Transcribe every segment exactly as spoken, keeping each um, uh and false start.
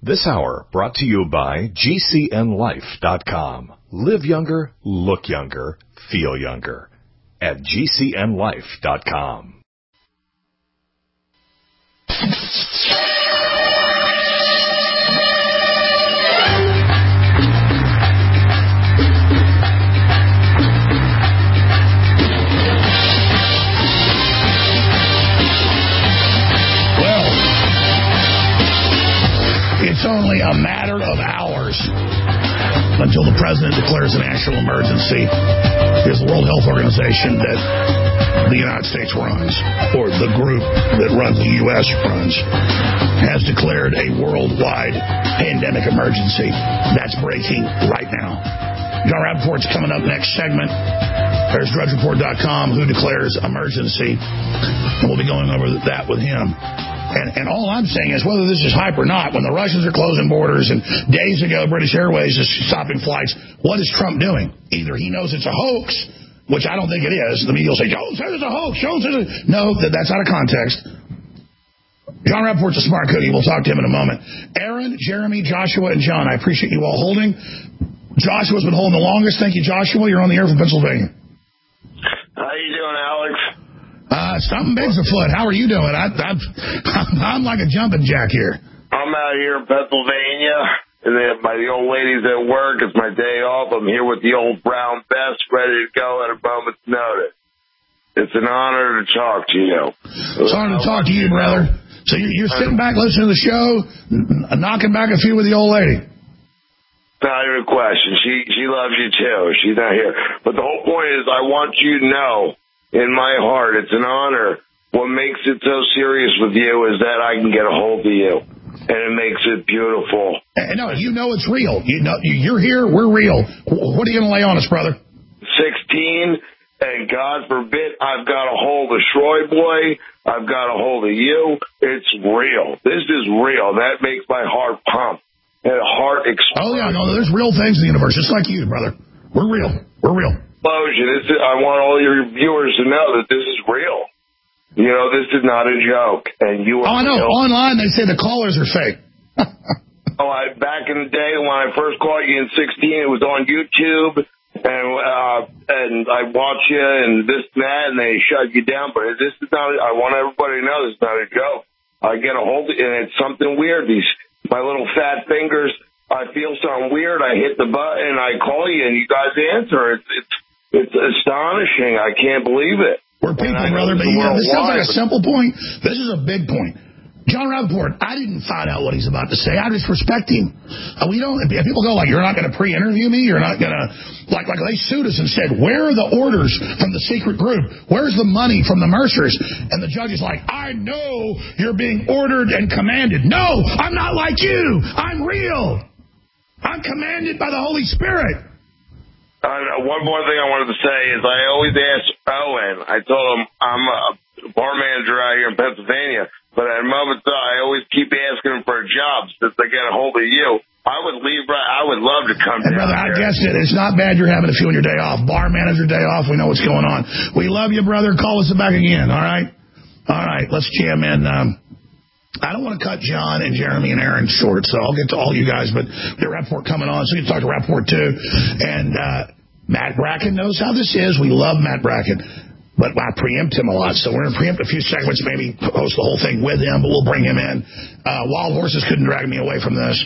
This hour brought to you by G C N life dot com. Live younger, look younger, feel younger at G C N life dot com. It's only a matter of hours until the president declares a national emergency. Because the World Health Organization that the United States runs, or the group that runs the U S runs, has declared a worldwide pandemic emergency. That's breaking right now. John Rappaport's coming up next segment. There's Drudge Report dot com, who declares emergency, and we'll be going over that with him. And, and all I'm saying is, whether this is hype or not, when the Russians are closing borders and days ago British Airways is stopping flights, what is Trump doing? Either he knows it's a hoax, which I don't think it is. The media will say, Joe says it's a hoax. Joe says it's... No, that, that's out of context. John Rappaport's a smart cookie. We'll talk to him in a moment. Aaron, Jeremy, Joshua, and John, I appreciate you all holding. Joshua's been holding the longest. Thank you, Joshua. You're on the air from Pennsylvania. How you doing, Alex? Uh, something big's afoot. How are you doing? I, I'm, I'm like a jumping jack here. I'm out here in Pennsylvania, and then my the old lady's at work. It's my day off. I'm here with the old brown vest, ready to go at a moment's notice. It's an honor to talk to you. It's an honor to talk to you, brother. So you're, you're sitting back listening to the show, knocking back a few with the old lady. Not even a question. She she loves you too. She's not here. But the whole point is, I want you to know, in my heart, it's an honor. What makes it so serious with you is that I can get a hold of you, and it makes it beautiful. No, you know it's real. You know you're here. We're real. What are you going to lay on us, brother? Sixteen, and God forbid I've got a hold of Shroy Boy. I've got a hold of you. It's real. This is real. That makes my heart pump. And heart explosion. Oh yeah, no, there's real things in the universe, just like you, brother. We're real. We're real. Explosion. It's, I want all your viewers to know that this is real. You know, this is not a joke. And you. Oh, I know. Real. Online, they say the callers are fake. Oh, I, back in the day when I first caught you in sixteen, it was on YouTube, and uh, and I watched you and this and that, and they shut you down. But this is not. I want everybody to know this is not a joke. I get a hold of it, and it's something weird. These. My little fat fingers, I feel something weird. I hit the button, I call you, and you guys answer. It's it's, it's astonishing. I can't believe it. We're people, brother, but you know, this sounds like a simple point. This is a big point. John Rappaport, I didn't find out what he's about to say. I just respect him. Uh, we don't. People go like, "You're not going to pre-interview me. You're not going to like like they sued us and said, where are the orders from the secret group? Where's the money from the Mercers?" And the judge is like, "I know you're being ordered and commanded. No, I'm not like you. I'm real. I'm commanded by the Holy Spirit." Uh, one more thing I wanted to say is I always ask Owen. I told him I'm a bar manager out here in Pennsylvania. But at a moment, I always keep asking them for a job since I get a hold of you. I would leave. I would love to come hey, down brother, here. I guessed it. It's not bad you're having a few on your day off. Bar manager day off. We know what's going on. We love you, brother. Call us back again. All right. All right. Let's jam in. Um, I don't want to cut John and Jeremy and Aaron short, so I'll get to all you guys. But we have Rappaport coming on, so you can talk to Rappaport too. And uh, Matt Bracken knows how this is. We love Matt Bracken. But I preempt him a lot, so we're going to preempt a few segments, maybe post the whole thing with him, but we'll bring him in. Uh, Wild Horses couldn't drag me away from this.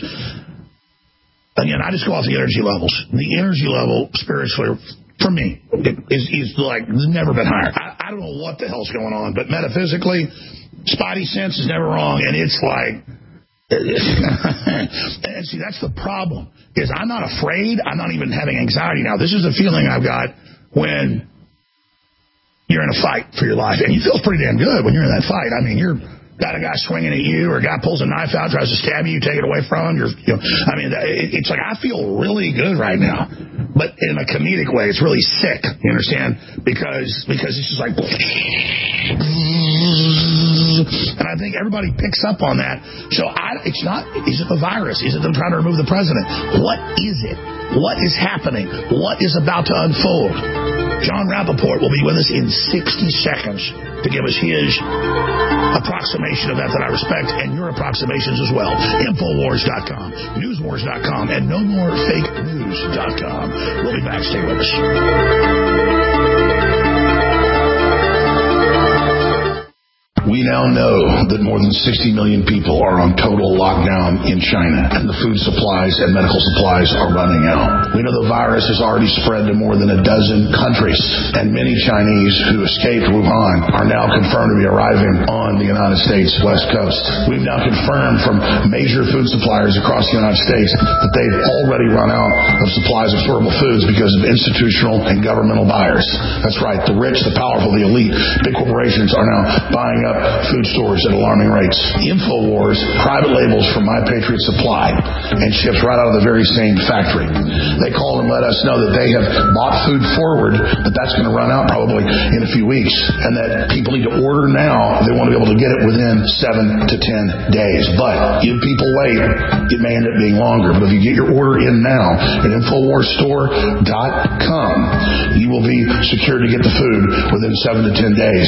Again, I just go off the energy levels. The energy level, spiritually, for me, is, is like, never been higher. I, I don't know what the hell's going on, but metaphysically, Spidey sense is never wrong, and it's like... and see, that's the problem, is I'm not afraid. I'm not even having anxiety now. This is the feeling I've got when... you're in a fight for your life, and you feel pretty damn good when you're in that fight. I mean, you're got a guy swinging at you, or a guy pulls a knife out, tries to stab you, you take it away from him. You're, you know, I mean, it's like I feel really good right now, but in a comedic way, it's really sick. You understand? Because because it's just like, and I think everybody picks up on that. So I, it's not. Is it the virus? Is it them trying to remove the president? What is it? What is happening? What is about to unfold? John Rappaport will be with us in sixty seconds to give us his approximation of that that I respect, and your approximations as well. Infowars dot com, Newswars dot com, and no more fake news dot com. We'll be back. Stay with us. We now know that more than sixty million people are on total lockdown in China, and the food supplies and medical supplies are running out. We know the virus has already spread to more than a dozen countries, and many Chinese who escaped Wuhan are now confirmed to be arriving on the United States West Coast. We've now confirmed from major food suppliers across the United States that they've already run out of supplies of storable foods because of institutional and governmental buyers. That's right, the rich, the powerful, the elite, big corporations are now buying up food stores at alarming rates. InfoWars private labels from My Patriot Supply and ships right out of the very same factory. They called and let us know that they have bought food forward, but that's going to run out probably in a few weeks, and that people need to order now. They want to be able to get it within seven to ten days. But if people wait, it may end up being longer. But if you get your order in now at Infowars Store dot com, you will be secure to get the food within seven to ten days.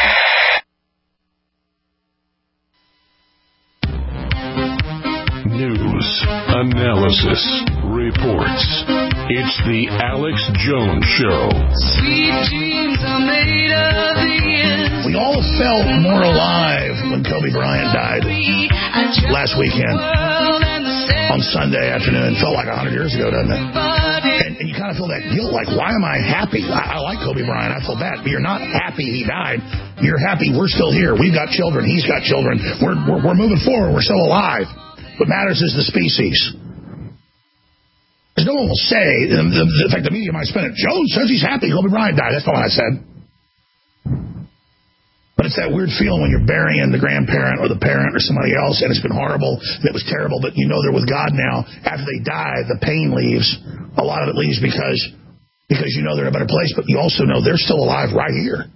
News, analysis, reports. It's the Alex Jones Show. Sweet dreams are made of the We all felt more alive when Kobe Bryant died last weekend on Sunday afternoon. Felt like one hundred years ago, doesn't it? And, and you kind of feel that guilt, like, why am I happy? I, I like Kobe Bryant. I feel bad. But you're not happy he died. You're happy we're still here. We've got children. He's got children. We're, we're, we're moving forward. We're still alive. What matters is the species. Because no one will say, in, in fact, the media might spin it, Jones says he's happy Kobe Bryant died. That's not what I said. But it's that weird feeling when you're burying the grandparent or the parent or somebody else, and it's been horrible, and it was terrible, but you know they're with God now. After they die, the pain leaves. A lot of it leaves because, because you know they're in a better place, but you also know they're still alive right here.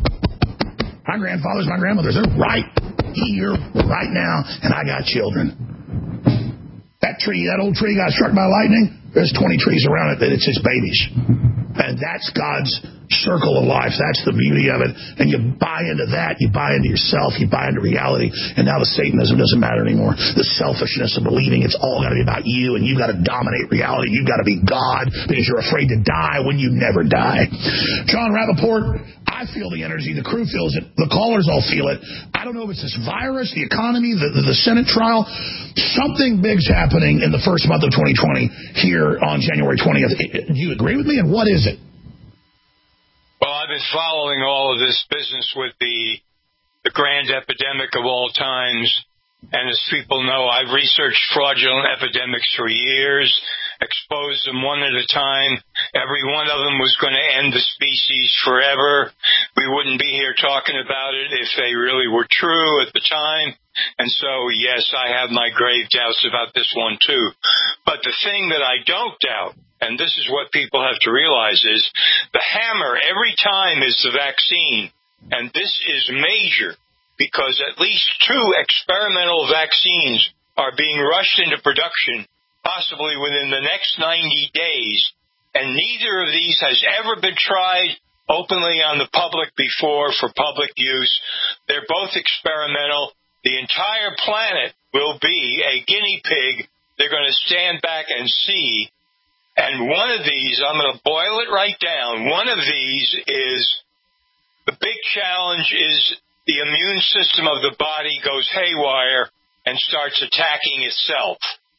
My grandfathers, my grandmothers, they're right here, right now, and I got children. That tree, that old tree got struck by lightning, there's twenty trees around it that it's its babies. And that's God's circle of life. That's the beauty of it. And you buy into that. You buy into yourself. You buy into reality. And now the Satanism doesn't matter anymore. The selfishness of believing it's all got to be about you and you've got to dominate reality. You've got to be God because you're afraid to die when you never die. John Rappaport, I feel the energy. The crew feels it. The callers all feel it. I don't know if it's this virus, the economy, the, the, the Senate trial. Something big's happening in the first month of twenty twenty here on January twentieth. Do you agree with me? And what is it? Well, I've been following all of this business with the the grand epidemic of all times. And as people know, I've researched fraudulent epidemics for years, exposed them one at a time. Every one of them was going to end the species forever. We wouldn't be here talking about it if they really were true at the time. And so, yes, I have my grave doubts about this one, too. But the thing that I don't doubt, and this is what people have to realize, is the hammer every time is the vaccine. And this is major because at least two experimental vaccines are being rushed into production, possibly within the next ninety days. And neither of these has ever been tried openly on the public before for public use. They're both experimental. The entire planet will be a guinea pig. They're going to stand back and see. And one of these, I'm going to boil it right down. One of these is, the big challenge is the immune system of the body goes haywire and starts attacking itself.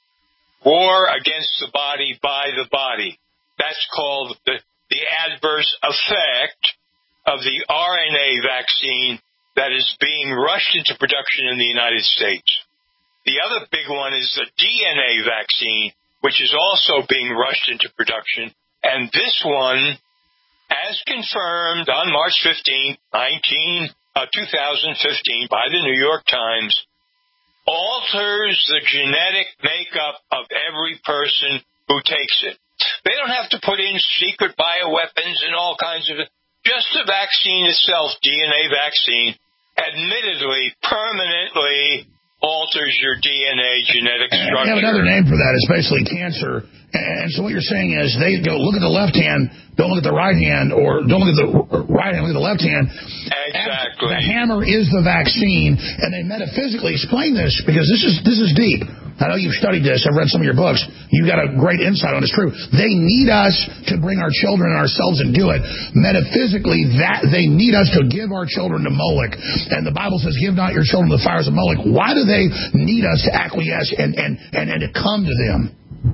War against the body by the body. That's called the, the adverse effect of the R N A vaccine that is being rushed into production in the United States. The other big one is the D N A vaccine, which is also being rushed into production. And this one, as confirmed on March fifteenth, two thousand fifteen, by the New York Times, alters the genetic makeup of every person who takes it. They don't have to put in secret bioweapons and all kinds of it. Just the vaccine itself, D N A vaccine, admittedly, permanently alters your D N A genetic structure. They have another name for that. It's basically cancer. And so what you're saying is they go, look at the left hand, don't look at the right hand, or don't look at the right hand, look at the left hand. Exactly. The hammer is the vaccine, and they metaphysically explain this because this is this is deep. I know you've studied this. I've read some of your books. You've got a great insight on it. It's true. They need us to bring our children and ourselves and do it. Metaphysically, that they need us to give our children to Moloch. And the Bible says, give not your children to the fires of Moloch. Why do they need us to acquiesce and, and, and, and to come to them?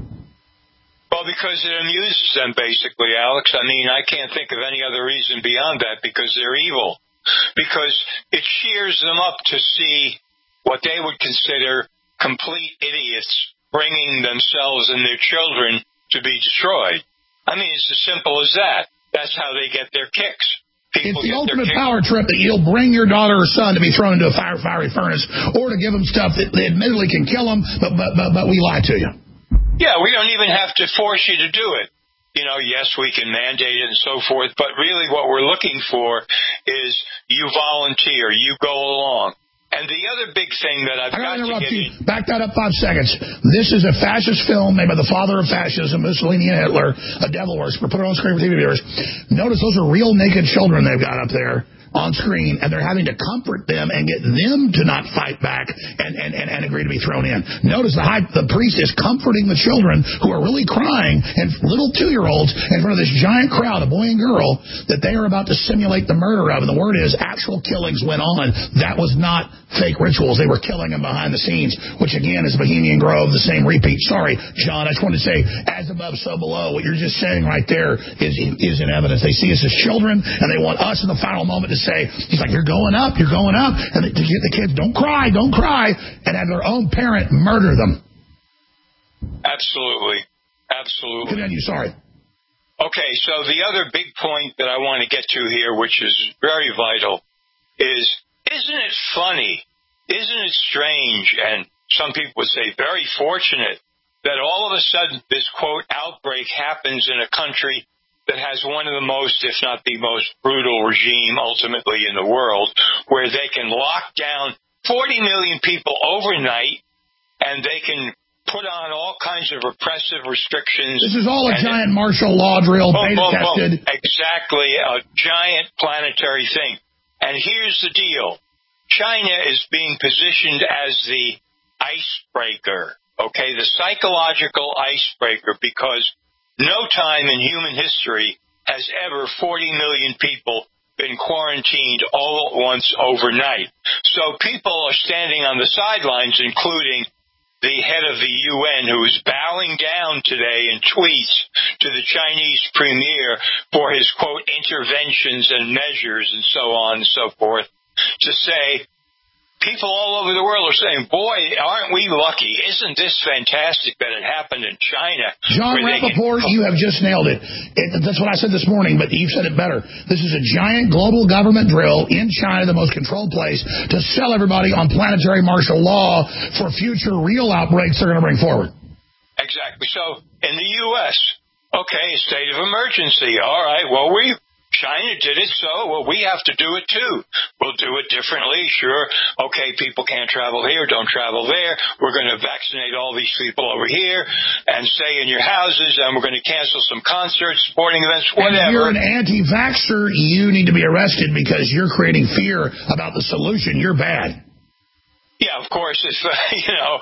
Well, because it amuses them, basically, Alex. I mean, I can't think of any other reason beyond that, because they're evil. Because it cheers them up to see what they would consider complete idiots bringing themselves and their children to be destroyed. I mean, it's as simple as that. That's how they get their kicks. People it's the get ultimate their power trip that you'll bring your daughter or son to be thrown into a fire, fiery furnace, or to give them stuff that they admittedly can kill them, but, but, but, but we lie to you. Yeah, we don't even have to force you to do it. You know, yes, we can mandate it and so forth, but really what we're looking for is you volunteer, you go along. And the other big thing that I've I got to interrupt get you. in... Back that up five seconds. This is a fascist film made by the father of fascism, Mussolini and Hitler, a devil worshiper. Put it on screen for T V viewers. Notice those are real naked children they've got up there on screen, and they're having to comfort them and get them to not fight back and, and, and, and agree to be thrown in. Notice the high, the priest is comforting the children who are really crying, and little two-year-olds in front of this giant crowd, a boy and girl, that they are about to simulate the murder of. And the word is actual killings went on. That was not fake rituals. They were killing them behind the scenes, which again is Bohemian Grove, the same repeat. Sorry, John, I just wanted to say, as above, so below. What you're just saying right there is, is in evidence. They see us as children, and they want us in the final moment to say, he's like, you're going up, you're going up. And the, the kids, don't cry, don't cry, and have their own parent murder them. Absolutely. Absolutely. Continue, sorry. Okay, so the other big point that I want to get to here, which is very vital, is, isn't it funny, isn't it strange, and some people would say very fortunate, that all of a sudden this, quote, outbreak happens in a country that has one of the most, if not the most brutal regime ultimately in the world, where they can lock down forty million people overnight, and they can put on all kinds of repressive restrictions. This is all a giant martial law drill, boom, beta boom, tested. Boom. Exactly, a giant planetary thing. And here's the deal. China is being positioned as the icebreaker, okay, the psychological icebreaker, because no time in human history has ever forty million people been quarantined all at once overnight. So people are standing on the sidelines, including the head of the U N, who is bowing down today in tweets to the Chinese premier for his, quote, interventions and measures and so on and so forth, to say, people all over the world are saying, boy, aren't we lucky? Isn't this fantastic that it happened in China? John Rappaport, can... you have just nailed it. it. That's what I said this morning, but you've said it better. This is a giant global government drill in China, the most controlled place, to sell everybody on planetary martial law for future real outbreaks they're going to bring forward. Exactly. So in the U S, okay, state of emergency. All right, well, we... China did it, so, well, we have to do it too. We'll do it differently, sure. Okay, people can't travel here, don't travel there. We're going to vaccinate all these people over here and stay in your houses, and we're going to cancel some concerts, sporting events, whatever. And if you're an anti-vaxxer, you need to be arrested because you're creating fear about the solution. You're bad. Yeah, of course, if, uh, you know,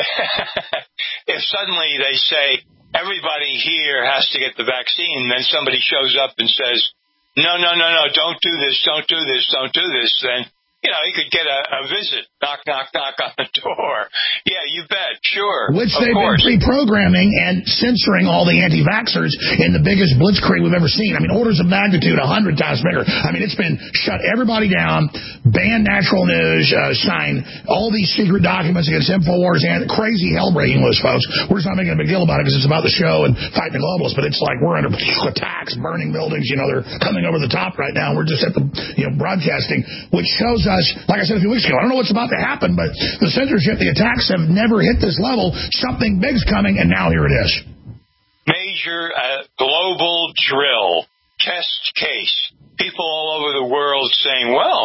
if suddenly they say everybody here has to get the vaccine, then somebody shows up and says, no, no, no, no, don't do this, don't do this, don't do this, then, you know, you could get a, a visit, knock, knock, knock on the door. Yeah, you bet, sure. Which of they've course. been pre-programming and censoring all the anti-vaxxers in the biggest blitzkrieg we've ever seen. I mean, orders of magnitude a hundred times bigger. I mean, it's been shut everybody down, ban natural news, uh, sign all these secret documents against InfoWars, and crazy hell-breaking list, folks. We're just not making a big deal about it because it's about the show and fighting the globalists, but it's like we're under attacks, burning buildings, you know, they're coming over the top right now. We're just at the, you know, broadcasting, which shows us, like I said a few weeks ago, I don't know what's about to happen, but the censorship, the attacks have never hit this level. Something big's coming, and now here it is. Major uh, global drill, test case. People all over the world saying, well,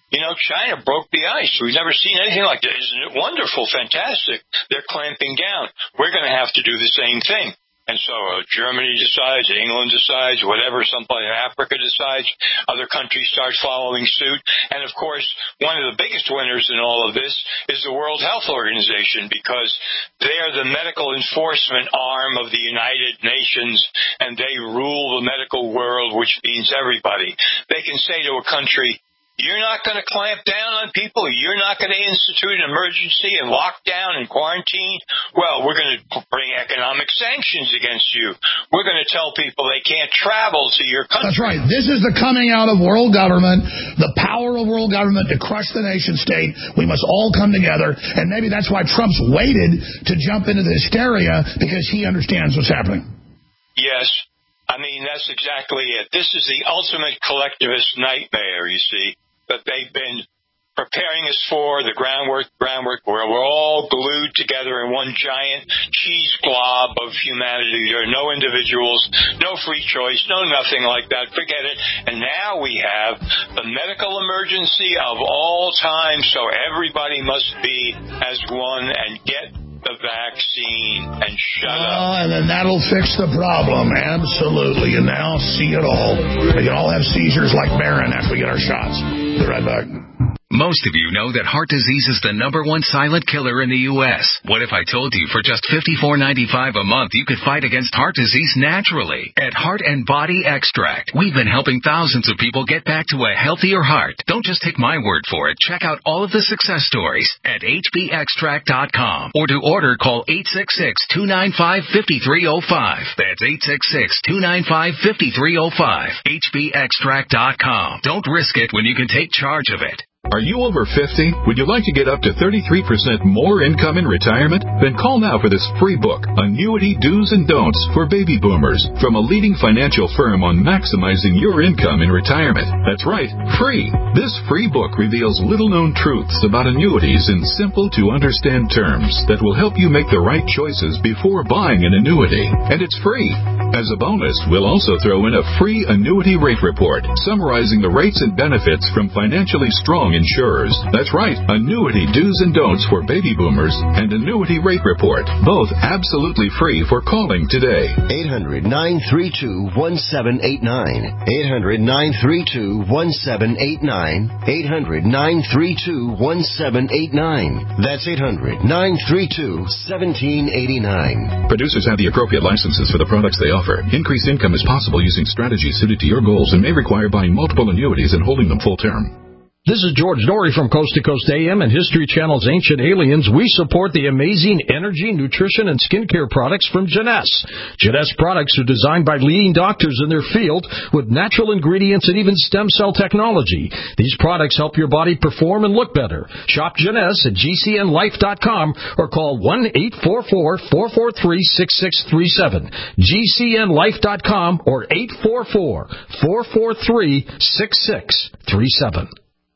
You know, China broke the ice. We've never seen anything like this. Isn't it wonderful, fantastic? They're clamping down. We're going to have to do the same thing. And so uh, Germany decides, England decides, whatever, somebody in Africa decides, other countries start following suit. And, of course, one of the biggest winners in all of this is the World Health Organization, because they are the medical enforcement arm of the United Nations, and they rule the medical world, which means everybody. They can say to a country, you're not going to clamp down on people. You're not going to institute an emergency and lockdown and quarantine. Well, we're going to bring economic sanctions against you. We're going to tell people they can't travel to your country. That's right. This is the coming out of world government, the power of world government to crush the nation state. We must all come together. And maybe that's why Trump's waited to jump into the hysteria, because he understands what's happening. Yes. I mean, that's exactly it. This is the ultimate collectivist nightmare, you see, that they've been preparing us for, the groundwork, groundwork where we're all glued together in one giant cheese glob of humanity. There are no individuals, no free choice, no nothing like that. Forget it. And now we have the medical emergency of all time, so everybody must be as one and get the vaccine and shut oh, up. And then that'll fix the problem. Absolutely. And now see it all. We can all have seizures like Barron after we get our shots. Be right back. Most of you know that heart disease is the number one silent killer in the U S What if I told you for just fifty-four ninety-five a month you could fight against heart disease naturally? At Heart and Body Extract, we've been helping thousands of people get back to a healthier heart. Don't just take my word for it. Check out all of the success stories at H B extract dot com. Or to order, call eight six six, two nine five, five three zero five. That's eight six six, two nine five, five three zero five. H B extract dot com. Don't risk it when you can take charge of it. Are you over fifty? Would you like to get up to thirty-three percent more income in retirement? Then call now for this free book, Annuity Do's and Don'ts for Baby Boomers, from a leading financial firm on maximizing your income in retirement. That's right, free. This free book reveals little-known truths about annuities in simple-to-understand terms that will help you make the right choices before buying an annuity. And it's free. As a bonus, we'll also throw in a free annuity rate report summarizing the rates and benefits from financially strong insurers. That's right, Annuity Do's and Don'ts for Baby Boomers and Annuity Rate Report, both absolutely free for calling today. eight hundred, nine three two, one seven eight nine. eight hundred, nine three two, one seven eight nine. eight hundred, nine three two, one seven eight nine. That's eight hundred, nine three two, one seven eight nine. Producers have the appropriate licenses for the products they offer. Increased income is possible using strategies suited to your goals and may require buying multiple annuities and holding them full term. This is George Norrie from Coast to Coast A M and History Channel's Ancient Aliens. We support the amazing energy, nutrition, and skincare products from Jeunesse. Jeunesse products are designed by leading doctors in their field with natural ingredients and even stem cell technology. These products help your body perform and look better. Shop Jeunesse at G C N life dot com or call one eight four four, four four three, six six three seven. G C N life dot com or eight four four, four four three, six six three seven.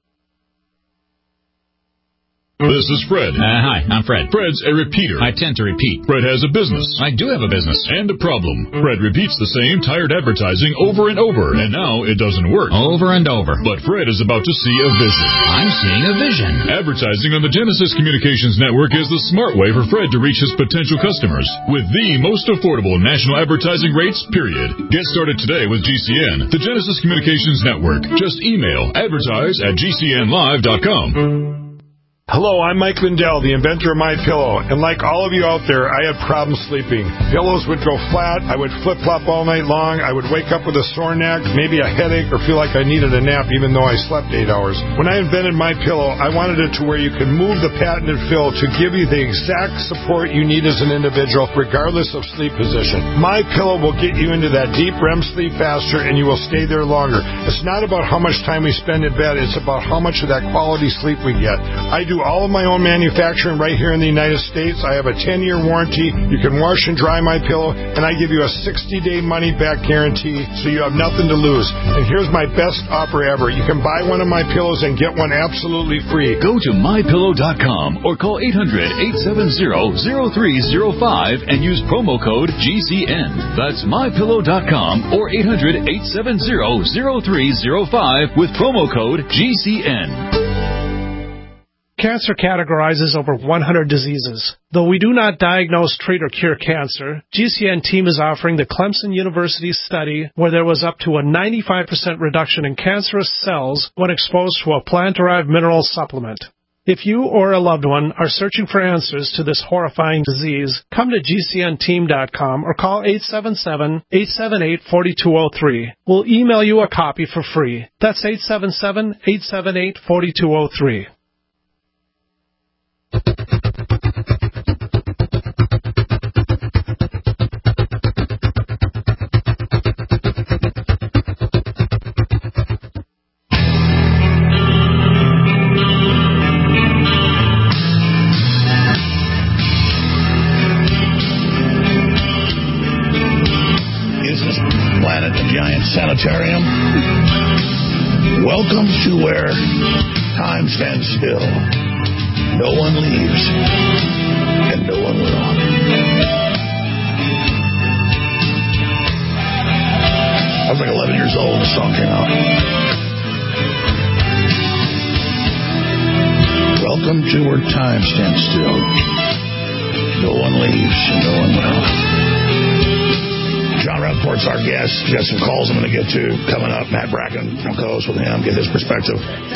This is Fred. Uh, hi, I'm Fred. Fred's a repeater. I tend to repeat. Fred has a business. I do have a business. And a problem. Fred repeats the same tired advertising over and over, and now it doesn't work. Over and over. But Fred is about to see a vision. I'm seeing a vision. Advertising on the Genesis Communications Network is the smart way for Fred to reach his potential customers with the most affordable national advertising rates, period. Get started today with G C N, the Genesis Communications Network. Just email advertise at G C N live dot com. Hello, I'm Mike Lindell, the inventor of MyPillow, and like all of you out there, I had problems sleeping. Pillows would go flat, I would flip-flop all night long, I would wake up with a sore neck, maybe a headache, or feel like I needed a nap even though I slept eight hours. When I invented MyPillow, I wanted it to where you could move the patented fill to give you the exact support you need as an individual, regardless of sleep position. MyPillow will get you into that deep R E M sleep faster, and you will stay there longer. It's not about how much time we spend in bed, it's about how much of that quality sleep we get. I do all of my own manufacturing right here in the United States. I have a ten-year warranty. You can wash and dry my pillow, and I give you a sixty-day money-back guarantee, so you have nothing to lose. And here's my best offer ever. You can buy one of my pillows and get one absolutely free. Go to my pillow dot com or call eight hundred, eight seven zero, zero three zero five and use promo code G C N. That's my pillow dot com or eight hundred, eight seven zero, zero three zero five with promo code G C N. Cancer categorizes over one hundred diseases. Though we do not diagnose, treat, or cure cancer, G C N team is offering the Clemson University study where there was up to a ninety-five percent reduction in cancerous cells when exposed to a plant-derived mineral supplement. If you or a loved one are searching for answers to this horrifying disease, come to G C N team dot com or call eight seven seven, eight seven eight, four two zero three. We'll email you a copy for free. That's eight seven seven, eight seven eight, four two zero three. Sanitarium. Welcome to where time stands still. No one leaves, and no one will. I was like eleven years old when the song came out. Welcome to where time stands still. No one leaves, and no one will. John Rappaport's our guest. We've got some calls I'm going to get to coming up. Matt Bracken, I'll co-host with him, get his perspective.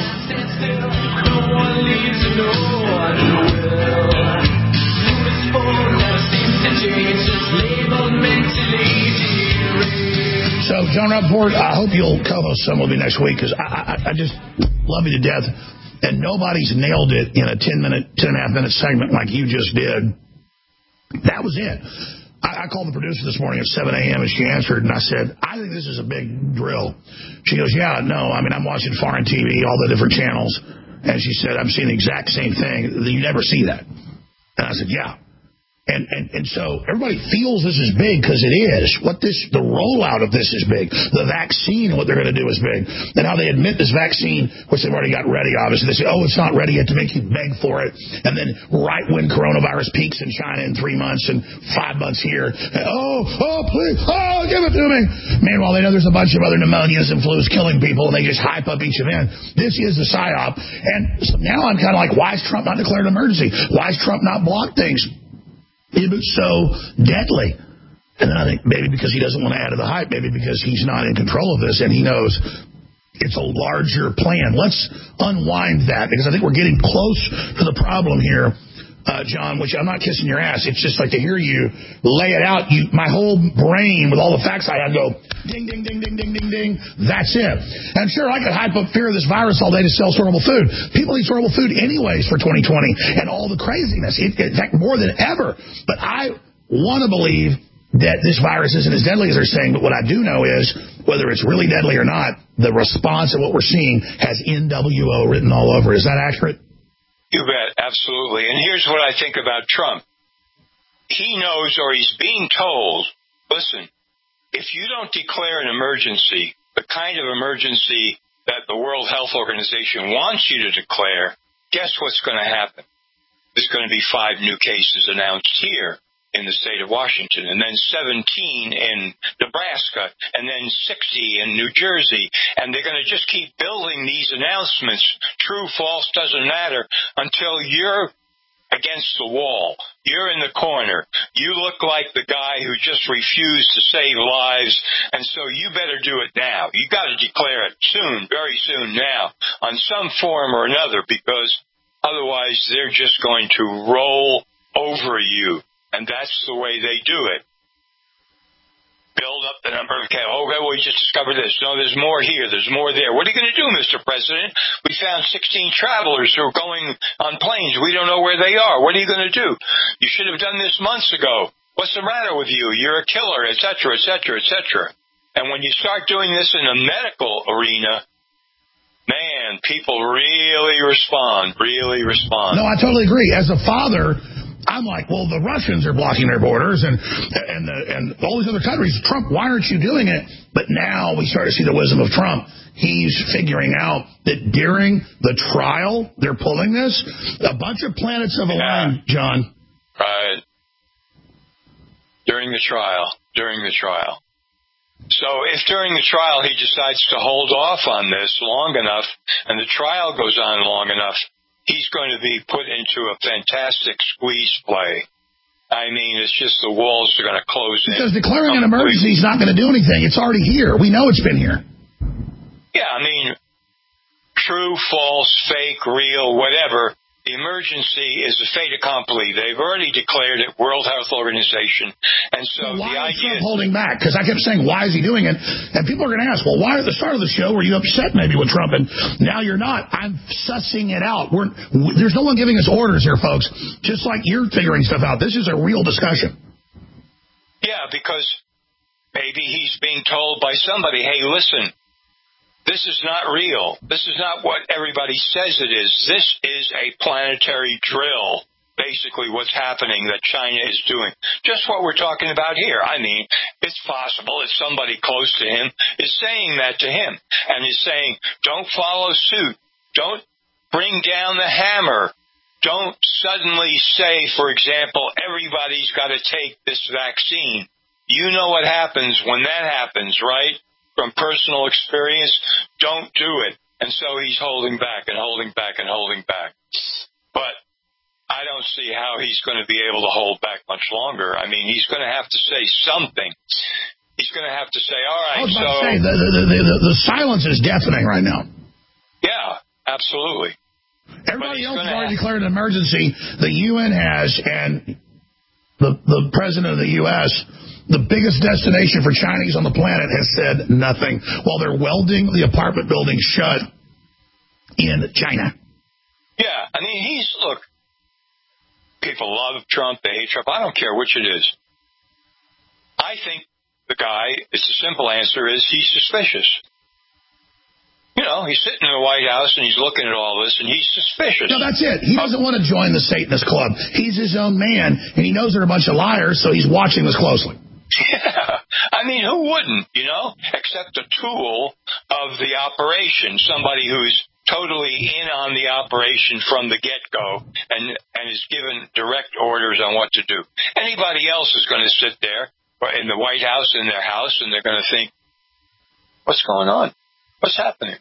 So, John Rappaport, I hope you'll co-host some with me next week because I, I, I just love you to death. And nobody's nailed it in a ten-minute, ten and a half minute segment like you just did. That was it. I called the producer this morning at seven a.m. and she answered, and I said, I think this is a big drill. She goes, yeah, no, I mean, I'm watching foreign T V, all the different channels. And she said, I'm seeing the exact same thing. You never see that. And I said, yeah. And, and and so everybody feels this is big because it is. What this, the rollout of this is big. The vaccine and what they're going to do is big. And how they admit this vaccine, which they've already got ready, obviously. They say, oh, it's not ready yet, to make you beg for it. And then right when coronavirus peaks in China in three months and five months here, oh, oh, please, oh, give it to me. Meanwhile, they know there's a bunch of other pneumonias and flus killing people, and they just hype up each event. This is the psyop. And so now I'm kind of like, why is Trump not declared an emergency? Why is Trump not blocked things? It was so deadly. And then I think maybe because he doesn't want to add to the hype, maybe because he's not in control of this and he knows it's a larger plan. Let's unwind that because I think we're getting close to the problem here, uh, John, which I'm not kissing your ass. It's just like to hear you lay it out. You, my whole brain with all the facts I had go, ding, ding, ding, ding, ding, ding, ding. That's it. And sure, I could hype up fear of this virus all day to sell storable food. People eat storable food anyways for twenty twenty and all the craziness. It, in fact, more than ever. But I want to believe that this virus isn't as deadly as they're saying. But what I do know is whether it's really deadly or not, the response of what we're seeing has N W O written all over. Is that accurate? You bet. Absolutely. And here's what I think about Trump. He knows, or he's being told, listen, if you don't declare an emergency, the kind of emergency that the World Health Organization wants you to declare, guess what's going to happen? There's going to be five new cases announced here in the state of Washington, and then seventeen in Nebraska, and then sixty in New Jersey. And they're going to just keep building these announcements, true, false, doesn't matter, until you're against the wall. You're in the corner. You look like the guy who just refused to save lives, and so you better do it now. You got to declare it soon, very soon now, on some form or another, because otherwise they're just going to roll over you. And that's the way they do it. Build up the number of cases. Oh, okay, well, we just discovered this. No, there's more here. There's more there. What are you going to do, Mister President? We found sixteen travelers who are going on planes. We don't know where they are. What are you going to do? You should have done this months ago. What's the matter with you? You're a killer, et cetera, et cetera, et cetera. And when you start doing this in a medical arena, man, people really respond, really respond. No, I totally agree. As a father, I'm like, well, the Russians are blocking their borders and and the, and all these other countries. Trump, why aren't you doing it? But now we start to see the wisdom of Trump. He's figuring out that during the trial, they're pulling this. A bunch of planets have aligned, yeah. John. Right. During the trial. During the trial. So if during the trial he decides to hold off on this long enough and the trial goes on long enough, he's going to be put into a fantastic squeeze play. I mean, it's just the walls are going to close in. Because declaring an emergency is not going to do anything. It's already here. We know it's been here. Yeah, I mean, true, false, fake, real, whatever. The emergency is a fait accompli. They've already declared it, World Health Organization. And so well, why the is idea Trump holding back? Because I kept saying, why is he doing it? And people are going to ask, well, why at the start of the show were you upset maybe with Trump? And now you're not. I'm sussing it out. We're, there's no one giving us orders here, folks. Just like you're figuring stuff out. This is a real discussion. Yeah, because maybe he's being told by somebody, hey, listen, this is not real. This is not what everybody says it is. This is a planetary drill, basically what's happening that China is doing. Just what we're talking about here. I mean, it's possible that somebody close to him is saying that to him and is saying, don't follow suit. Don't bring down the hammer. Don't suddenly say, for example, everybody's got to take this vaccine. You know what happens when that happens, right? From personal experience, don't do it. And so he's holding back and holding back and holding back. But I don't see how he's going to be able to hold back much longer. I mean, he's going to have to say something. He's going to have to say, all right, I was about so... to say, the, the, the, the, the silence is deafening right now. Yeah, absolutely. Everybody else has already have... declared an emergency. The U N has, and the, the president of the U S, the biggest destination for Chinese on the planet, has said nothing while they're welding the apartment building shut in China. Yeah, I mean, he's, look, people love Trump, they hate Trump. I don't care which it is. I think the guy, it's a simple answer, is he's suspicious. You know, he's sitting in the White House and he's looking at all this and he's suspicious. No, that's it. He doesn't want to join the Satanist club. He's his own man and he knows they're a bunch of liars, so he's watching this closely. Yeah, I mean, who wouldn't, you know, except a tool of the operation, somebody who's totally in on the operation from the get-go and, and is given direct orders on what to do. Anybody else is going to sit there in the White House, in their house, and they're going to think, what's going on? What's happening?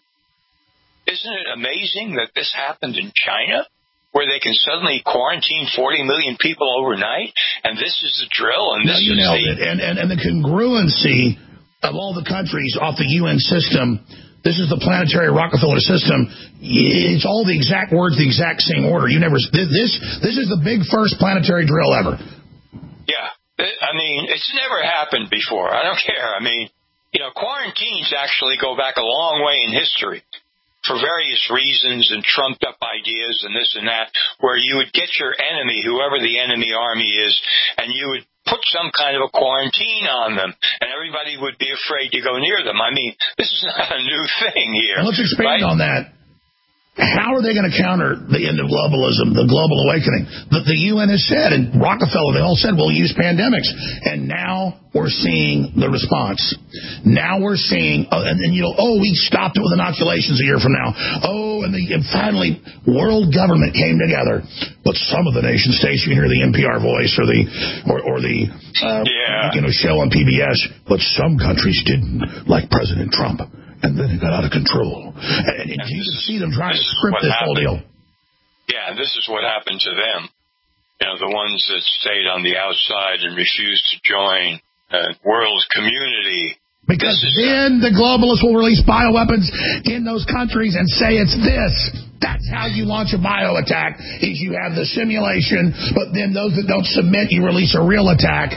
Isn't it amazing that this happened in China, where they can suddenly quarantine forty million people overnight, and this is the drill, and this no, you is nailed the... it. And, and, and the congruency of all the countries off the U N system, this is the planetary Rockefeller system, it's all the exact words, the exact same order. You never... This, this is the big first planetary drill ever. Yeah. I mean, it's never happened before. I don't care. I mean, you know, quarantines actually go back a long way in history, for various reasons and trumped up ideas and this and that, where you would get your enemy, whoever the enemy army is, and you would put some kind of a quarantine on them, and everybody would be afraid to go near them. I mean, this is not a new thing here. And let's expand right? on that. How are they going to counter the end of globalism, the global awakening? That the U N has said, and Rockefeller, they all said, we'll use pandemics. And now we're seeing the response. Now we're seeing, uh, and, and, you know, oh, we stopped it with inoculations a year from now. Oh, and, the, and finally, world government came together. But some of the nation states, you hear the N P R voice or the, or, or the, uh, yeah. you know, show on P B S. But some countries didn't, like President Trump. And then it got out of control. And, and, and you can see them trying to script this whole deal. Yeah, this is what happened to them. You know, the ones that stayed on the outside and refused to join the world community. Because then the globalists will release bioweapons in those countries and say it's this. That's how you launch a bio attack, is you have the simulation, but then those that don't submit, you release a real attack.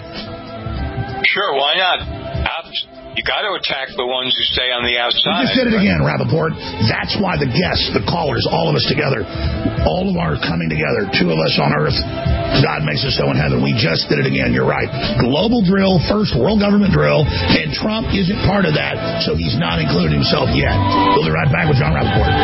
Sure, why not? You got to attack the ones who stay on the outside. You just did it right? again, Rappaport. That's why the guests, the callers, all of us together, all of our coming together, two of us on Earth, God makes us so in heaven. We just did it again. You're right. Global drill, first world government drill, and Trump isn't part of that, so he's not included himself yet. We'll be right back with John Rappaport.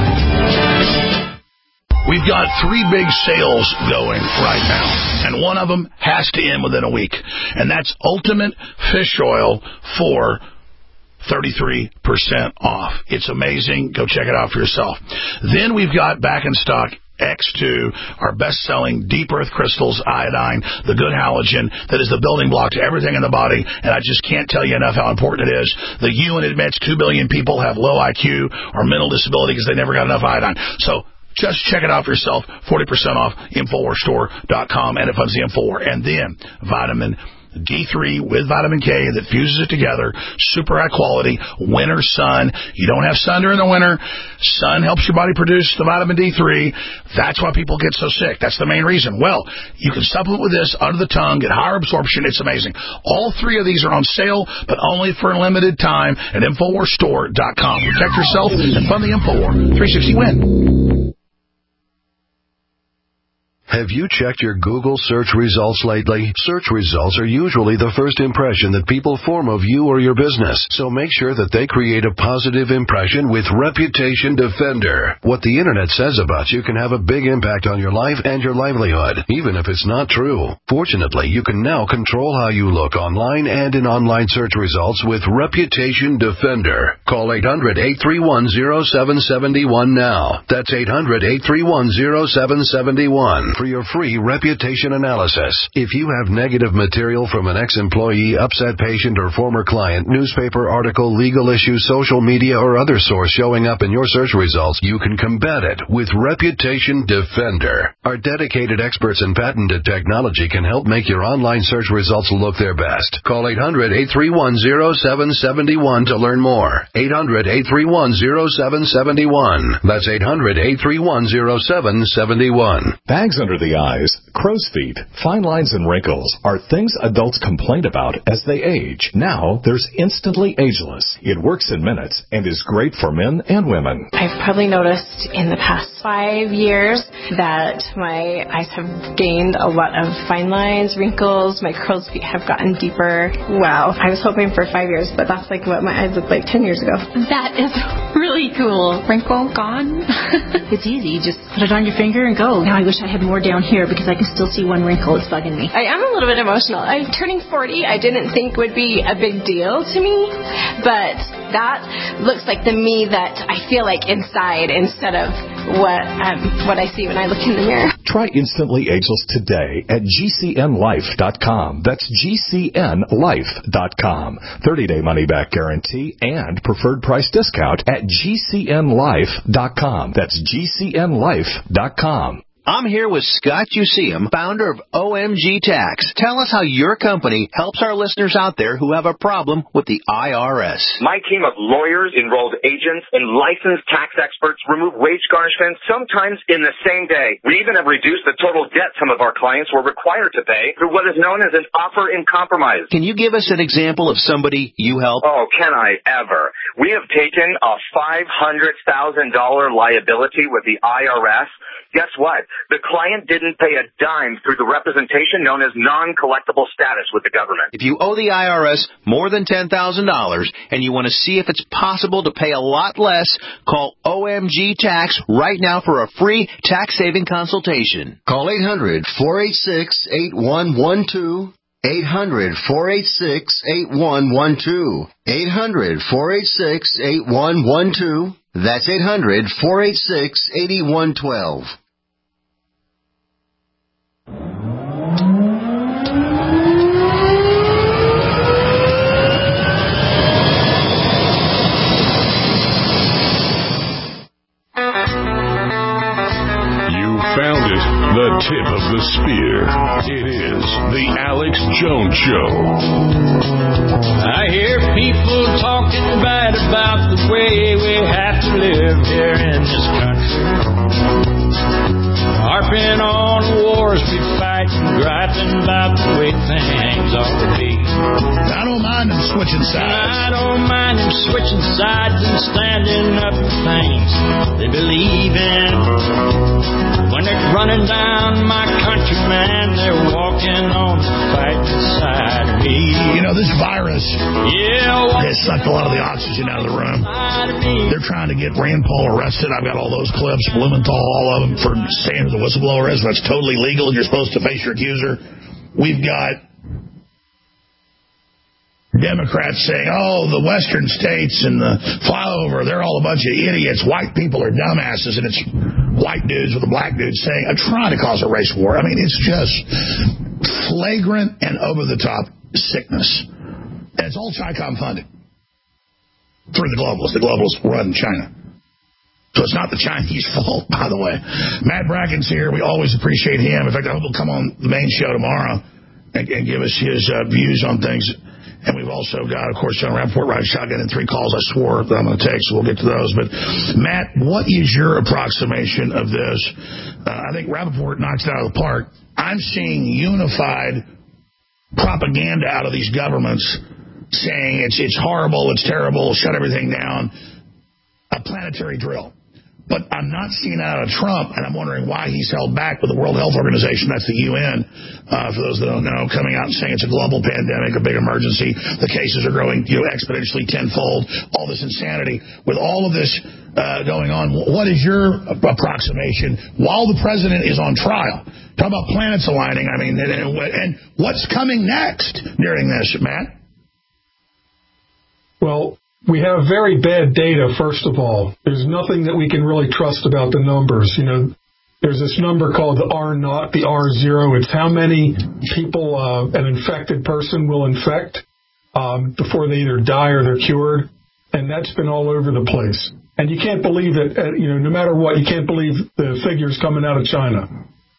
We've got three big sales going right now, and one of them has to end within a week, and that's Ultimate Fish Oil for thirty-three percent off. It's amazing. Go check it out for yourself. Then we've got back in stock X two, our best-selling Deep Earth Crystals Iodine, the good halogen that is the building block to everything in the body, and I just can't tell you enough how important it is. The U N admits two billion people have low I Q or mental disability because they never got enough iodine. So Just check it out for yourself. forty percent off Infowars Store dot com, and it funds the Infowar. And then vitamin D three with vitamin K that fuses it together. Super high quality. Winter sun. You don't have sun during the winter. Sun helps your body produce the vitamin D three. That's why people get so sick. That's the main reason. Well, you can supplement with this under the tongue, get higher absorption. It's amazing. All three of these are on sale, but only for a limited time at Infowars Store dot com. Protect yourself and fund the Infowar. three sixty win. Have you checked your Google search results lately? Search results are usually the first impression that people form of you or your business, so make sure that they create a positive impression with Reputation Defender. What the internet says about you can have a big impact on your life and your livelihood, even if it's not true. Fortunately, you can now control how you look online and in online search results with Reputation Defender. Call eight hundred, eight three one, zero seven seven one now. That's eight hundred, eight three one, zero seven seven one. For your free reputation analysis. If you have negative material from an ex-employee, upset patient, or former client, newspaper article, legal issue, social media, or other source showing up in your search results, you can combat it with Reputation Defender. Our dedicated experts in patented technology can help make your online search results look their best. Call eight hundred, eight three one, zero seven seven one to learn more. eight hundred, eight three one, zero seven seven one. That's eight hundred, eight three one, zero seven seven one. Bags under the eyes, crow's feet, fine lines, and wrinkles are things adults complain about as they age. Now there's Instantly Ageless. It works in minutes and is great for men and women. I've probably noticed in the past five years that my eyes have gained a lot of fine lines, wrinkles, my crow's feet have gotten deeper. Wow. I was hoping for five years, but that's like what my eyes looked like ten years ago. That is really cool. Wrinkle gone. It's easy. Just put it on your finger and go. Now I wish I had more down here because I can still see one wrinkle. It's bugging me. I am a little bit emotional. I turning forty, I didn't think would be a big deal to me, but that looks like the me that I feel like inside instead of what um, what I see when I look in the mirror. Try Instantly Ageless today at G C N life dot com. That's G C N life dot com. thirty-day money-back guarantee and preferred price discount at G C N life dot com. That's G C N life dot com. I'm here with Scott Useum, founder of O M G Tax. Tell us how your company helps our listeners out there who have a problem with the I R S. My team of lawyers, enrolled agents, and licensed tax experts remove wage garnishments sometimes in the same day. We even have reduced the total debt some of our clients were required to pay through what is known as an offer in compromise. Can you give us an example of somebody you help? Oh, can I ever? We have taken a five hundred thousand dollars liability with the I R S. Guess what? The client didn't pay a dime through the representation known as non-collectible status with the government. If you owe the I R S more than ten thousand dollars and you want to see if it's possible to pay a lot less, call O M G Tax right now for a free tax-saving consultation. Call eight hundred, four eight six, eight one one two. eight hundred, four eight six, eight one one two. eight hundred, four eight six, eight one one two. That's eight hundred, four eight six, eight one one two. Found it, the tip of the spear. It is the Alex Jones Show. I hear people talking bad about the way we have to live here in this country. Harping on the wars we fight and griping about the way things ought to be. I don't mind them switching sides. I don't mind them switching sides and standing up for things they believe in. When they're running down my country, man, they're walking on the fighting side of me. You know, this virus yeah, has sucked a lot of the oxygen out of the room. They're trying to get Rand Paul arrested. I've got all those clips, Blumenthal, all of them, for saying the whistleblower is. That's totally legal. You're supposed to face your accuser. We've got Democrats saying, oh, the western states and the flyover, they're all a bunch of idiots. White people are dumbasses. And it's white dudes with a black dude saying, I'm trying to cause a race war. I mean, it's just flagrant and over-the-top sickness. And it's all Chi-Com funded through the globalists. The globalists run China. So it's not the Chinese fault, by the way. Matt Bracken's here. We always appreciate him. In fact, I hope he'll come on the main show tomorrow and, and give us his uh, views on things. And we've also got, of course, John Rappaport riding shotgun in three calls I swore that I'm going to take, so we'll get to those. But, Matt, what is your approximation of this? Uh, I think Rappaport knocks it out of the park. I'm seeing unified propaganda out of these governments saying it's it's horrible, it's terrible, shut everything down, a planetary drill. But I'm not seeing that out of Trump, and I'm wondering why he's held back with the World Health Organization, that's the U N, uh, for those that don't know, coming out and saying it's a global pandemic, a big emergency. The cases are growing, you know, exponentially tenfold, all this insanity. With all of this uh, going on, what is your approximation while the president is on trial? Talk about planets aligning, I mean, and, and what's coming next during this, Matt? Well, we have very bad data, first of all. There's nothing that we can really trust about the numbers. You know, there's this number called the R naught, the R zero. It's how many people uh, an infected person will infect um, before they either die or they're cured. And that's been all over the place. And you can't believe it, uh, you know, no matter what, you can't believe the figures coming out of China.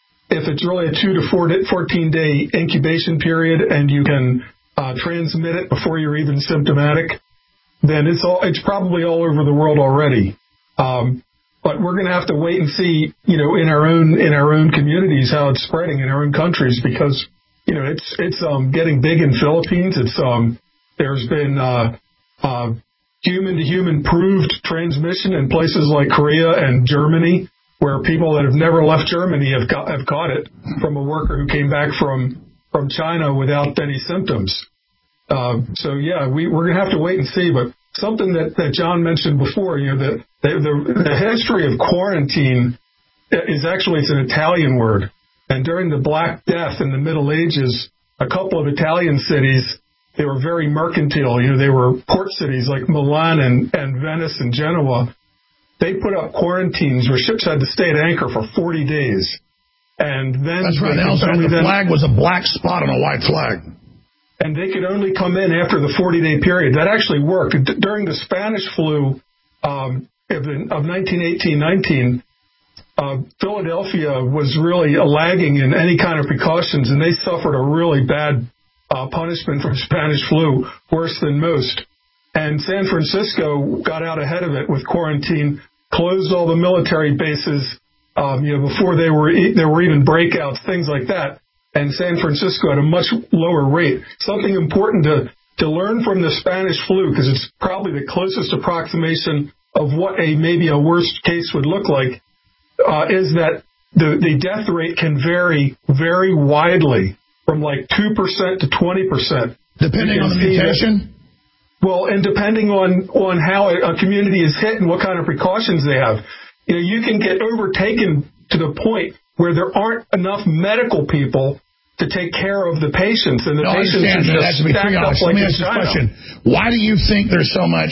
If it's really a two to four fourteen day incubation period and you can uh, transmit it before you're even symptomatic, then it's all, it's probably all over the world already. Um, but we're going to have to wait and see, you know, in our own, in our own communities, how it's spreading in our own countries, because, you know, it's, it's, um, getting big in Philippines. It's, um, there's been, uh, uh, human to human proved transmission in places like Korea and Germany, where people that have never left Germany have got, have caught it from a worker who came back from, from China without any symptoms. Uh, so, yeah, we, we're going to have to wait and see. But something that, that John mentioned before, you know, the, the, the history of quarantine is actually, it's an Italian word. And during the Black Death in the Middle Ages, a couple of Italian cities, they were very mercantile. You know, they were port cities like Milan and, and Venice and Genoa. They put up quarantines where ships had to stay at anchor for forty days. And then... That's right. The then, flag was a black spot on a white flag. And they could only come in after the forty-day period. That actually worked. D- during the Spanish flu um, of nineteen eighteen nineteen, uh, Philadelphia was really lagging in any kind of precautions, and they suffered a really bad uh, punishment from Spanish flu, worse than most. And San Francisco got out ahead of it with quarantine, closed all the military bases, um, you know, before they were e- there were even breakouts, things like that. And San Francisco at a much lower rate. Something important to, to learn from the Spanish flu, because it's probably the closest approximation of what a maybe a worst case would look like, uh, is that the, the death rate can vary very widely from like two percent to twenty percent. Depending on the mutation? That, well, and depending on, on how a, a community is hit and what kind of precautions they have. You know, you can get overtaken to the point where there aren't enough medical people to take care of the patients, and the no, patients are just stacked up like Let me ask this question. Why do you think there's so much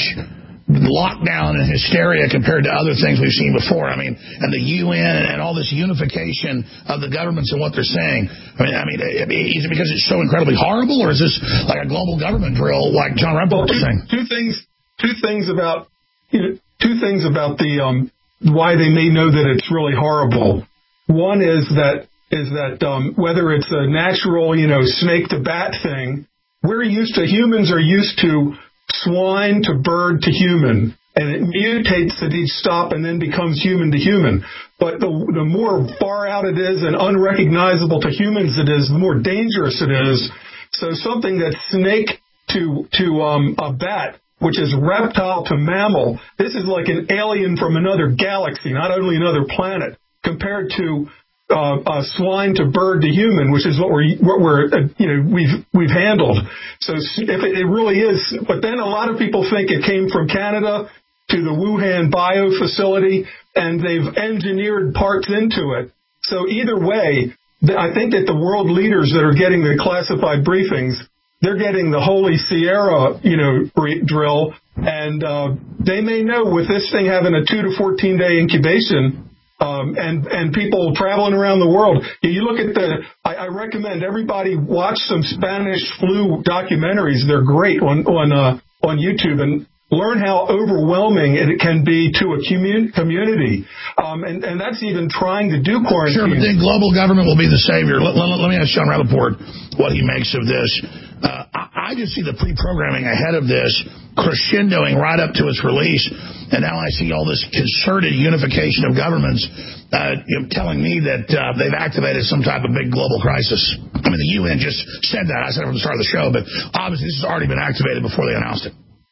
lockdown and hysteria compared to other things we've seen before? I mean, and the U N and all this unification of the governments and what they're saying. I mean, I mean, is it because it's so incredibly horrible, or is this like a global government drill like John Rappaport was saying? Two things, two things about, you know, two things about the, um, why they may know that it's really horrible. One is that is that um, whether it's a natural, you know, snake to bat thing, we're used to, humans are used to swine to bird to human, and it mutates at each stop and then becomes human to human. But the, the more far out it is and unrecognizable to humans it is, the more dangerous it is. So something that's snake to to um, a bat, which is reptile to mammal, this is like an alien from another galaxy, not only another planet, compared to uh, uh, swine to bird to human, which is what we're what we're uh, you know we've we've handled. So if it, it really is, but then a lot of people think it came from Canada to the Wuhan bio facility, and they've engineered parts into it. So either way, I think that the world leaders that are getting the classified briefings, they're getting the Holy Sierra, you know, drill, and uh, they may know with this thing having a two to fourteen day incubation. Um, and, and people traveling around the world. You look at the, I, I recommend everybody watch some Spanish flu documentaries. They're great on, on, uh, on YouTube. And learn how overwhelming it can be to a commun- community. Um, and, and that's even trying to do quarantine. Sure, but then global government will be the savior. Let, let, let me ask Sean Rappaport what he makes of this. Uh, I, I just see the pre-programming ahead of this crescendoing right up to its release, and now I see all this concerted unification of governments uh, you know, telling me that uh, they've activated some type of big global crisis. I mean, the U N just said that. I said it from the start of the show, but obviously this has already been activated before they announced it.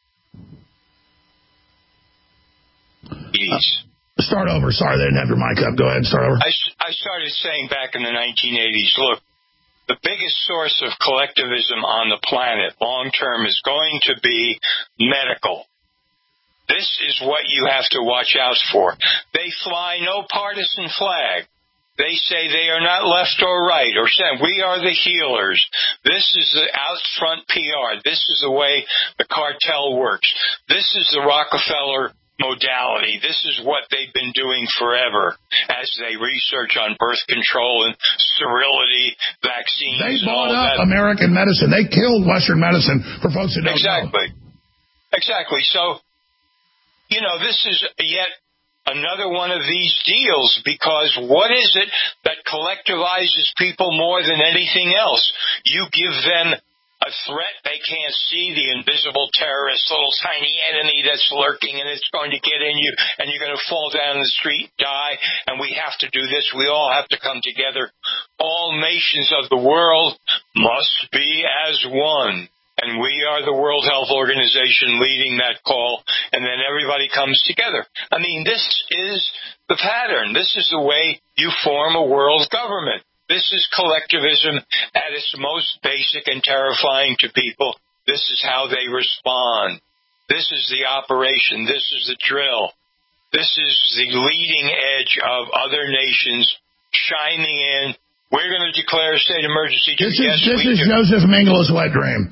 Yes. Uh, start over. Sorry, they didn't have your mic up. Go ahead, start over. I, I started saying back in the nineteen eighties, look, the biggest source of collectivism on the planet long term is going to be medical. This is what you have to watch out for. They fly no partisan flag. They say they are not left or right, or saying we are the healers. This is the out front P R. This is the way the cartel works. This is the Rockefeller modality. This is what they've been doing forever as they research on birth control and sterility, vaccines. They and bought all up that. American medicine. They killed Western medicine for folks that don't exactly. know. Exactly. So, you know, this is yet another one of these deals, because what is it that collectivizes people more than anything else? You give them a threat they can't see, the invisible terrorist, little tiny enemy that's lurking, and it's going to get in you, and you're going to fall down the street, die, and we have to do this. We all have to come together. All nations of the world must be as one. And we are the World Health Organization leading that call, and then everybody comes together. I mean, this is the pattern. This is the way you form a world government. This is collectivism at its most basic and terrifying to people. This is how they respond. This is the operation. This is the drill. This is the leading edge of other nations chiming in. We're going to declare a state emergency. This yes, is, this we is do. Joseph Mengeles' wet dream.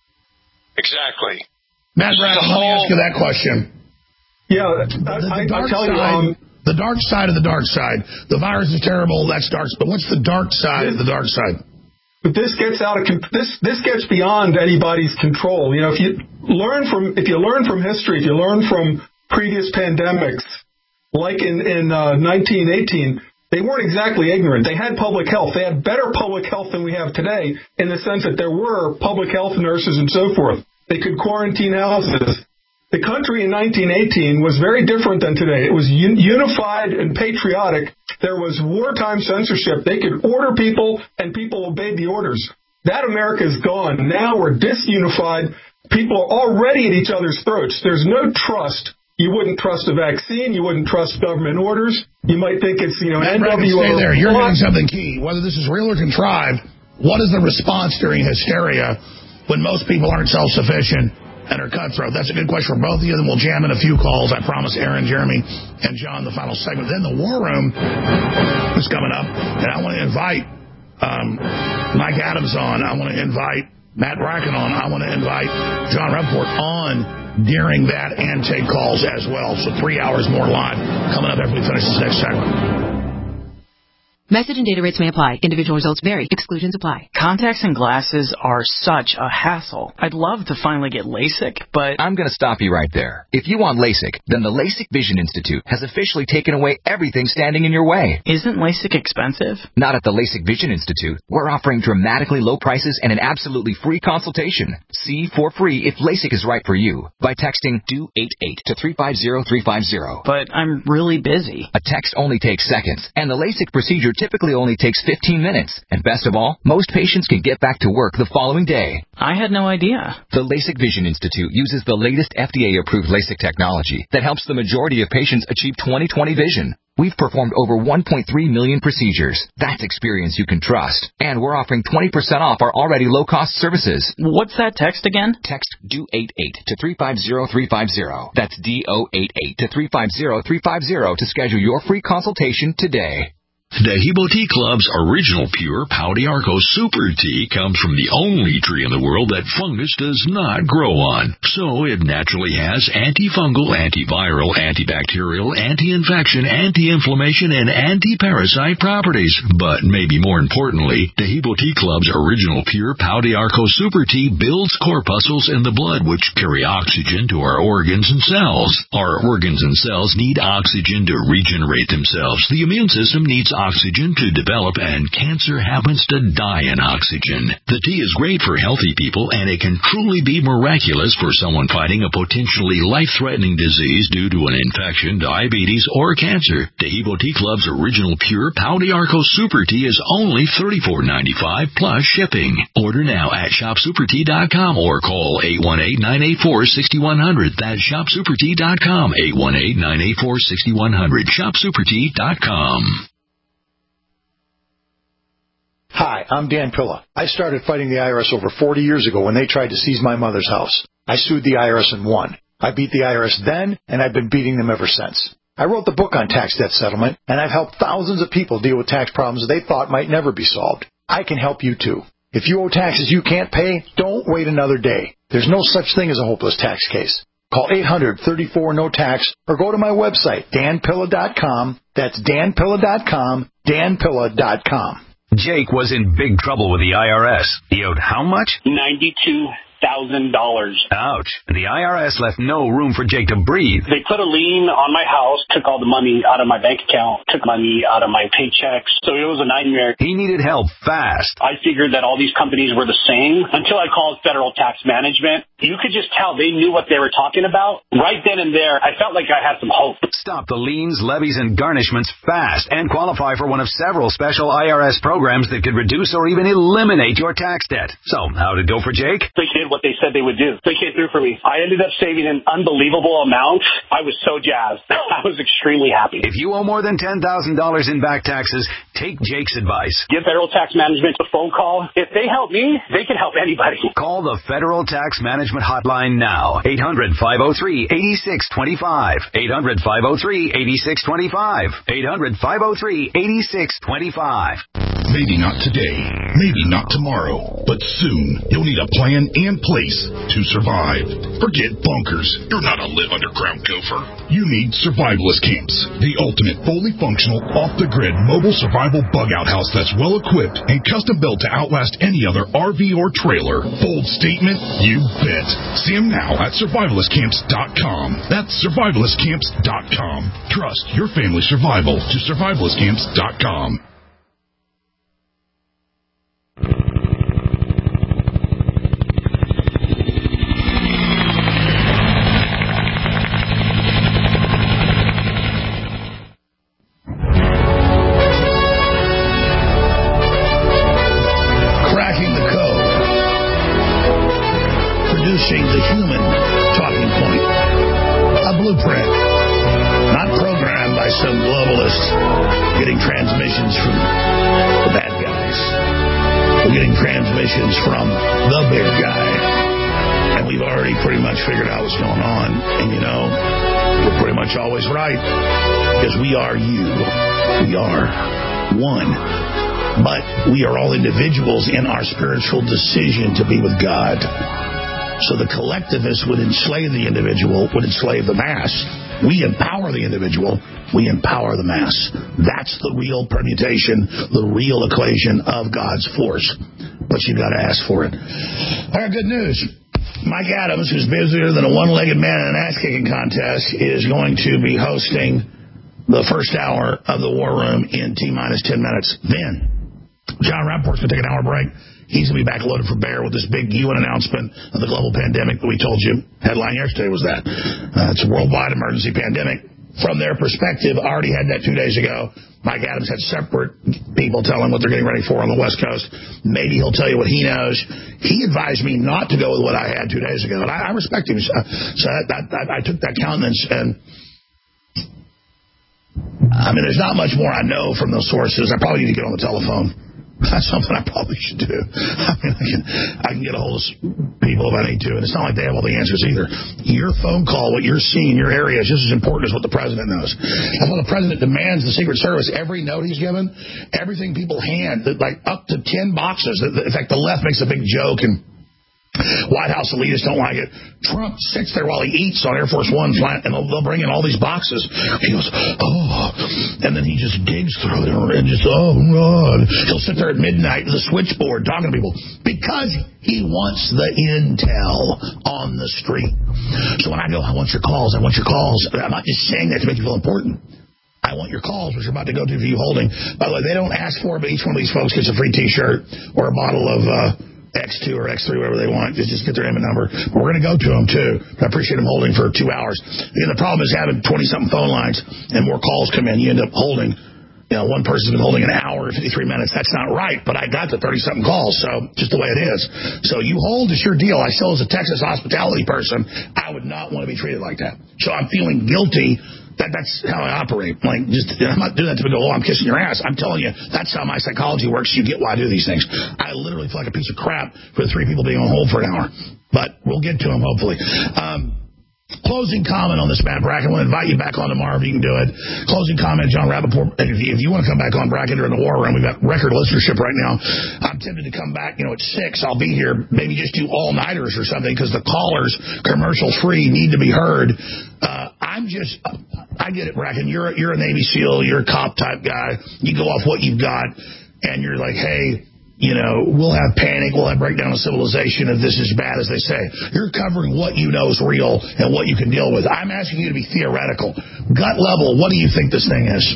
Exactly. Matt Brown, let me ask you that question. Yeah, I, the, the I, dark I'll tell side, you, um, the dark side of the dark side. The virus is terrible. That's dark. But what's the dark side of the dark side? But this gets out of this. This gets beyond anybody's control. You know, if you learn from if you learn from history, if you learn from previous pandemics, like in in uh, nineteen eighteen, they weren't exactly ignorant. They had public health. They had better public health than we have today, in the sense that there were public health nurses and so forth. They could quarantine houses. The country in nineteen eighteen was very different than today. It was un- unified and patriotic. There was wartime censorship. They could order people, and people obeyed the orders. That America is gone. Now we're disunified. People are already at each other's throats. There's no trust. You wouldn't trust a vaccine. You wouldn't trust government orders. You might think it's, you know, N W O. Stay there. You're getting something key. Whether this is real or contrived, what is the response during hysteria when most people aren't self-sufficient and are cutthroat? That's a good question for both of you. Then we'll jam in a few calls. I promise Aaron, Jeremy, and John, the final segment. Then the War Room is coming up, and I want to invite um, Mike Adams on. I want to invite Matt Bracken on. I want to invite John Rappaport on during that and take calls as well. So three hours more live coming up after we finish this next segment. Message and data rates may apply. Individual results vary. Exclusions apply. Contacts and glasses are such a hassle. I'd love to finally get LASIK, but... I'm going to stop you right there. If you want LASIK, then the LASIK Vision Institute has officially taken away everything standing in your way. Isn't LASIK expensive? Not at the LASIK Vision Institute. We're offering dramatically low prices and an absolutely free consultation. See for free if LASIK is right for you by texting D O eight eight to three five zero three five zero. But I'm really busy. A text only takes seconds, and the LASIK procedure typically only takes fifteen minutes. And best of all, most patients can get back to work the following day. I had no idea. The LASIK Vision Institute uses the latest F D A-approved LASIK technology that helps the majority of patients achieve twenty twenty vision. We've performed over one point three million procedures. That's experience you can trust. And we're offering twenty percent off our already low-cost services. What's that text again? Text D O eight eight to three five zero three five zero. That's D O eight eight to three five zero three five zero to schedule your free consultation today. Dehibo Tea Club's original pure Pau d'Arco Super Tea comes from the only tree in the world that fungus does not grow on. So it naturally has antifungal, antiviral, antibacterial, anti-infection, anti-inflammation, and anti-parasite properties. But maybe more importantly, Dehibo Tea Club's original pure Pau d'Arco Super Tea builds corpuscles in the blood which carry oxygen to our organs and cells. Our organs and cells need oxygen to regenerate themselves. The immune system needs oxygen to develop, and cancer happens to die in oxygen. The tea is great for healthy people, and it can truly be miraculous for someone fighting a potentially life-threatening disease due to an infection, diabetes, or cancer. Dehibo Tea Club's original pure Pau d'Arco Super Tea is only thirty-four ninety-five plus shipping. Order now at shop super tea dot com or call eight one eight, nine eight four, six one zero zero. That's shop super tea dot com, eight one eight, nine eight four, six one zero zero, shop super tea dot com. Hi, I'm Dan Pilla. I started fighting the I R S over forty years ago when they tried to seize my mother's house. I sued the I R S and won. I beat the I R S then, and I've been beating them ever since. I wrote the book on tax debt settlement, and I've helped thousands of people deal with tax problems they thought might never be solved. I can help you too. If you owe taxes you can't pay, don't wait another day. There's no such thing as a hopeless tax case. Call eight hundred, thirty-four, no tax or go to my website, dan pilla dot com. That's dan pilla dot com, dan pilla dot com. Jake was in big trouble with the I R S. He owed how much? ninety-two thousand dollars. Ouch. And the I R S left no room for Jake to breathe. They put a lien on my house, took all the money out of my bank account, took money out of my paychecks. So it was a nightmare. He needed help fast. I figured that all these companies were the same until I called Federal Tax Management. You could just tell they knew what they were talking about. Right then and there, I felt like I had some hope. Stop the liens, levies, and garnishments fast and qualify for one of several special I R S programs that could reduce or even eliminate your tax debt. So, how'd it go for Jake? They did what they said they would do. They came through for me. I ended up saving an unbelievable amount. I was so jazzed. I was extremely happy. If you owe more than ten thousand dollars in back taxes, take Jake's advice. Give Federal Tax Management a phone call. If they help me, they can help anybody. Call the Federal Tax Management Hotline now. eight hundred, five oh three, eight six two five. eight hundred, five oh three, eight six two five. eight hundred, five oh three, eight six two five. Maybe not today, maybe not tomorrow, but soon you'll need a plan and place to survive. Forget bunkers. You're not a live underground gopher. You need survivalist camps, the ultimate fully functional, off-the-grid mobile survival bug-out house that's well-equipped and custom-built to outlast any other R V or trailer. Bold statement? You bet. See them now at survivalist camps dot com. That's survivalist camps dot com. Trust your family survival to survivalist camps dot com. The human talking point. A blueprint. Not programmed by some globalist getting transmissions from the bad guys. We're getting transmissions from the big guy. And we've already pretty much figured out what's going on. And you know, we're pretty much always right. Because we are you. We are one. But we are all individuals in our spiritual decision to be with God. So the collectivists would enslave the individual, would enslave the mass. We empower the individual. We empower the mass. That's the real permutation, the real equation of God's force. But you've got to ask for it. All right, good news. Mike Adams, who's busier than a one-legged man in an ass-kicking contest, is going to be hosting the first hour of the War Room in T-minus ten minutes. Then, John Rappaport's going to take an hour break. He's going to be back loaded for bear with this big U N announcement of the global pandemic that we told you. Headline yesterday was that. Uh, it's a worldwide emergency pandemic. From their perspective, already had that two days ago. Mike Adams had separate people tell him what they're getting ready for on the West Coast. Maybe he'll tell you what he knows. He advised me not to go with what I had two days ago, and I, I respect him. So, so that, that, that, I took that countenance, and I mean, there's not much more I know from those sources. I probably need to get on the telephone. That's something I probably should do. I mean, I can, I can get a hold of people if I need to, and it's not like they have all the answers either. Your phone call, what you're seeing in your area is just as important as what the president knows. That's why the president demands the Secret Service, every note he's given, everything people hand, like up to ten boxes. In fact, the left makes a big joke, and White House elitists don't like it. Trump sits there while he eats on Air Force One flight, and they'll, they'll bring in all these boxes. He goes, oh, and then he just digs through it and just, oh, God. He'll sit there at midnight at the switchboard talking to people because he wants the intel on the street. So when I go, I want your calls, I want your calls, I'm not just saying that to make you feel important. I want your calls, which you're about to go to for you holding. By the way, they don't ask for it, but each one of these folks gets a free T-shirt or a bottle of uh, X two or X three, whatever they want. Just, just get their name and number. But we're going to go to them, too. I appreciate them holding for two hours. And the problem is having twenty-something phone lines and more calls come in. You end up holding, you know, one person's been holding an hour and fifty-three minutes. That's not right, but I got the thirty-something calls, so just the way it is. So you hold, it's your deal. I still, as a Texas hospitality person, I would not want to be treated like that. So I'm feeling guilty. That, that's how I operate. Like, just I'm not doing that to go, oh, I'm kissing your ass. I'm telling you, that's how my psychology works. You get why I do these things. I literally feel like a piece of crap for the three people being on hold for an hour. But we'll get to them, hopefully. Um, closing comment on this, Matt Bracken. I want to invite you back on tomorrow if you can do it. Closing comment, John Rappaport. If you, if you want to come back on, Bracken, during the war room, we've got record listenership right now. I'm tempted to come back, you know, at six. I'll be here, maybe just do all-nighters or something, because the callers, commercial-free, need to be heard. Uh, I'm just, I get it, Bracken. You're, you're a Navy SEAL. You're a cop-type guy. You go off what you've got, and you're like, hey, you know, we'll have panic, we'll have breakdown of civilization if this is bad as they say. You're covering what you know is real and what you can deal with. I'm asking you to be theoretical. Gut level, what do you think this thing is?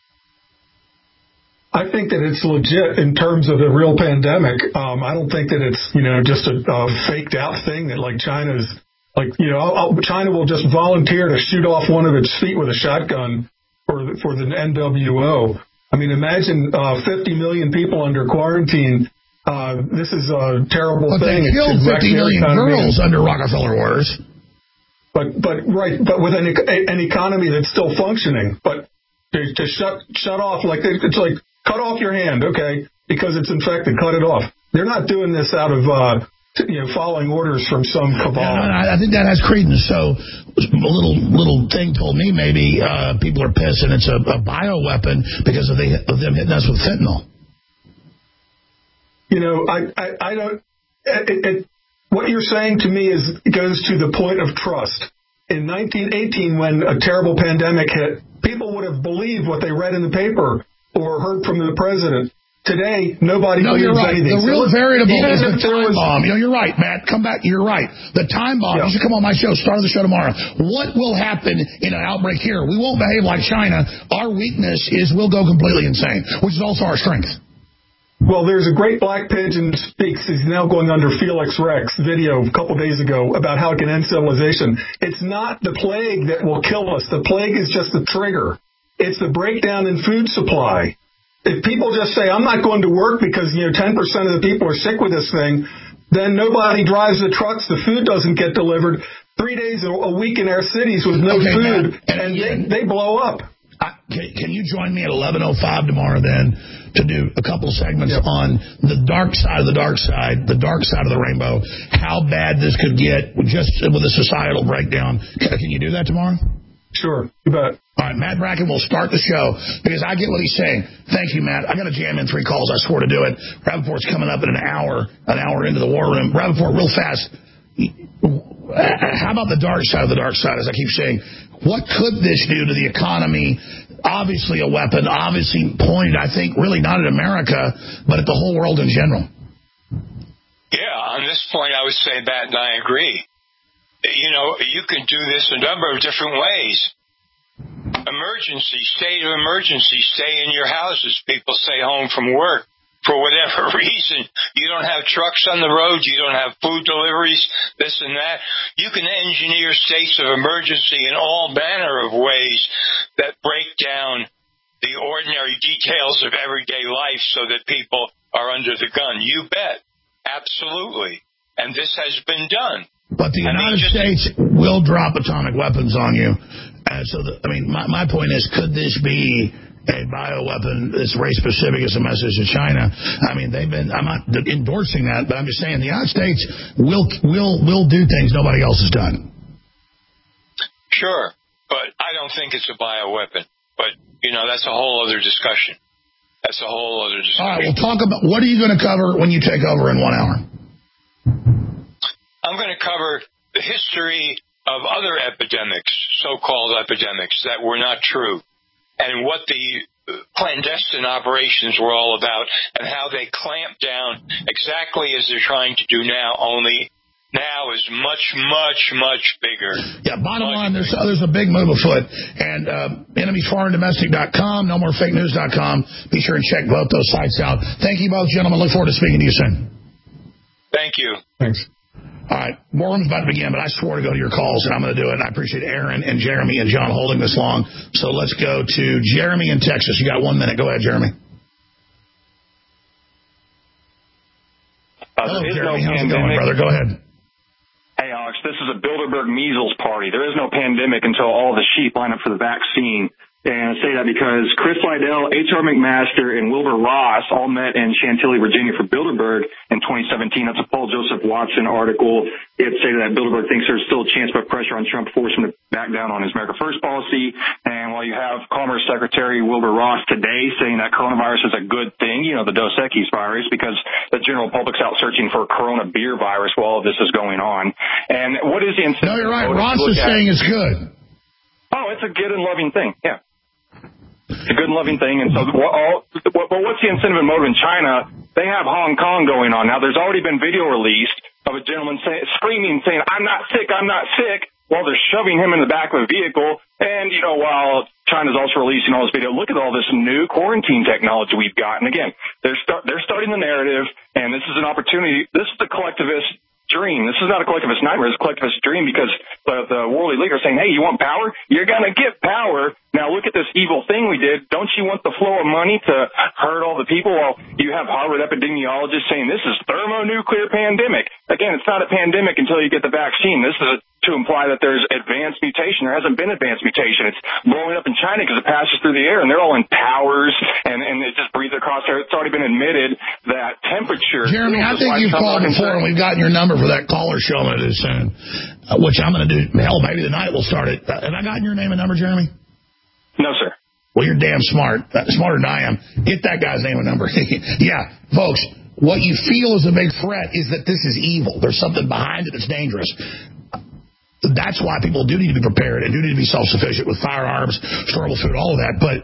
I think that it's legit in terms of the real pandemic. Um, I don't think that it's, you know, just a, a faked out thing that like China's, like, you know, I'll, China will just volunteer to shoot off one of its feet with a shotgun for the, for the N W O. I mean, imagine uh, fifty million people under quarantine. Uh, this is a terrible but thing. They killed fifty million girls under Rockefeller orders. But, but right, but with an, an economy that's still functioning. But to, to shut shut off, like it's like cut off your hand, okay, because it's infected. Cut it off. They're not doing this out of uh, you know, following orders from some cabal. Yeah, I think that has credence. So a little little thing told me maybe uh, people are pissed and it's a, a bioweapon because of, they, of them hitting us with fentanyl. You know, I, I, I don't. It, it, what you're saying to me is goes to the point of trust. In nineteen eighteen, when a terrible pandemic hit, people would have believed what they read in the paper or heard from the president. Today, nobody no, believes you're right. anything. The real so variable is the time was, bomb. You know, you're right, Matt. Come back. You're right. The time bomb. Yeah. You should come on my show. Start of the show tomorrow. What will happen in an outbreak here? We won't behave like China. Our weakness is we'll go completely insane, which is also our strength. Well, there's a great Black Pigeon speaks. He's now going under Felix Rex video a couple days ago about how it can end civilization. It's not the plague that will kill us. The plague is just the trigger. It's the breakdown in food supply. If people just say, I'm not going to work because, you know, ten percent of the people are sick with this thing, then nobody drives the trucks, the food doesn't get delivered. Three days a week in our cities with no okay, food, man. and they, they blow up. I, can, can you join me at eleven oh five tomorrow, then, to do a couple segments yep. on the dark side of the dark side, the dark side of the rainbow, how bad this could get just with a societal breakdown? Can, can you do that tomorrow? Sure, you bet. All right, Matt Bracken will start the show because I get what he's saying. Thank you, Matt. I got to jam in three calls. I swore to do it. Rappaport's coming up in an hour, an hour into the war room. Rappaport, real fast. How about the dark side of the dark side, as I keep saying? What could this do to the economy? Obviously a weapon, obviously pointed, I think, really not at America, but at the whole world in general. Yeah, on this point, I would say that, and I agree. You know, you can do this a number of different ways. Emergency, state of emergency, stay in your houses. People stay home from work for whatever reason. You don't have trucks on the road. You don't have food deliveries, this and that. You can engineer states of emergency in all manner of ways that break down the ordinary details of everyday life so that people are under the gun. You bet. Absolutely. And this has been done. But the United I mean, just, States will drop atomic weapons on you. Uh, so, the, I mean, my, my point is, could this be a bioweapon that's race-specific as a message to China. I mean, they've been, I'm not endorsing that, but I'm just saying the United States will will will do things nobody else has done. Sure, but I don't think it's a bioweapon. But, you know, that's a whole other discussion. That's a whole other discussion. All right, well, talk about, what are you going to cover when you take over in one hour? I'm going to cover the history of other epidemics, so-called epidemics, that were not true, and what the clandestine operations were all about, and how they clamped down exactly as they're trying to do now, only now is much, much, much bigger. Yeah, bottom line, there's there's a big move afoot. And uh, enemies foreign domestic dot com, no more fake news dot com. Be sure and check both those sites out. Thank you both, gentlemen. Look forward to speaking to you soon. Thank you. Thanks. All right, War Room's about to begin, but I swore to go to your calls, and I'm going to do it. And I appreciate Aaron and Jeremy and John holding this long. So let's go to Jeremy in Texas. You got one minute. Go ahead, Jeremy. Uh, Hello, no Jeremy. How's it pandemic. going, brother? Go ahead. Hey, Alex, this is a Bilderberg measles party. There is no pandemic until all the sheep line up for the vaccine. And I say that because Chris Liddell, H R. McMaster, and Wilbur Ross all met in Chantilly, Virginia for Bilderberg in twenty seventeen. That's a Paul Joseph Watson article. It stated that Bilderberg thinks there's still a chance by pressure on Trump to force him to back down on his America First policy. And while you have Commerce Secretary Wilbur Ross today saying that coronavirus is a good thing, you know, the Dos Equis virus, because the general public's out searching for a corona beer virus while all of this is going on. And what is the incentive? No, you're right. Ross is saying it's good. Oh, it's a good and loving thing, yeah. It's a good and loving thing. And so, all, but what's the incentive and motive in China? They have Hong Kong going on. Now, there's already been video released of a gentleman say, screaming, saying, I'm not sick, I'm not sick, while they're shoving him in the back of a vehicle. And, you know, while China's also releasing all this video, look at all this new quarantine technology we've got. And again, they're, start, they're starting the narrative, and this is an opportunity. This is the collectivist dream. This is not a collectivist nightmare. It's a collectivist dream, because the, the worldly leader is saying, hey, you want power? You're going to get power. Now look at this evil thing we did. Don't you want the flow of money to hurt all the people? Well, you have Harvard epidemiologists saying this is thermonuclear pandemic. Again, it's not a pandemic until you get the vaccine. This is a, to imply that there's advanced mutation. There hasn't been advanced mutation. It's blowing up in China because it passes through the air, and they're all in towers, and, and it just breathes across there. It's already been admitted that temperature... Jeremy, I think you've called before, and we've gotten your number for that caller show I'm going to do soon, uh, which I'm going to do. Hell, maybe tonight we'll start it. Uh, have I gotten your name and number, Jeremy? No, sir. Well, you're damn smart. Uh, smarter than I am. Get that guy's name and number. Yeah, folks, what you feel is a big threat is that this is evil. There's something behind it that's dangerous. That's why people do need to be prepared and do need to be self-sufficient with firearms, storable food, all of that. But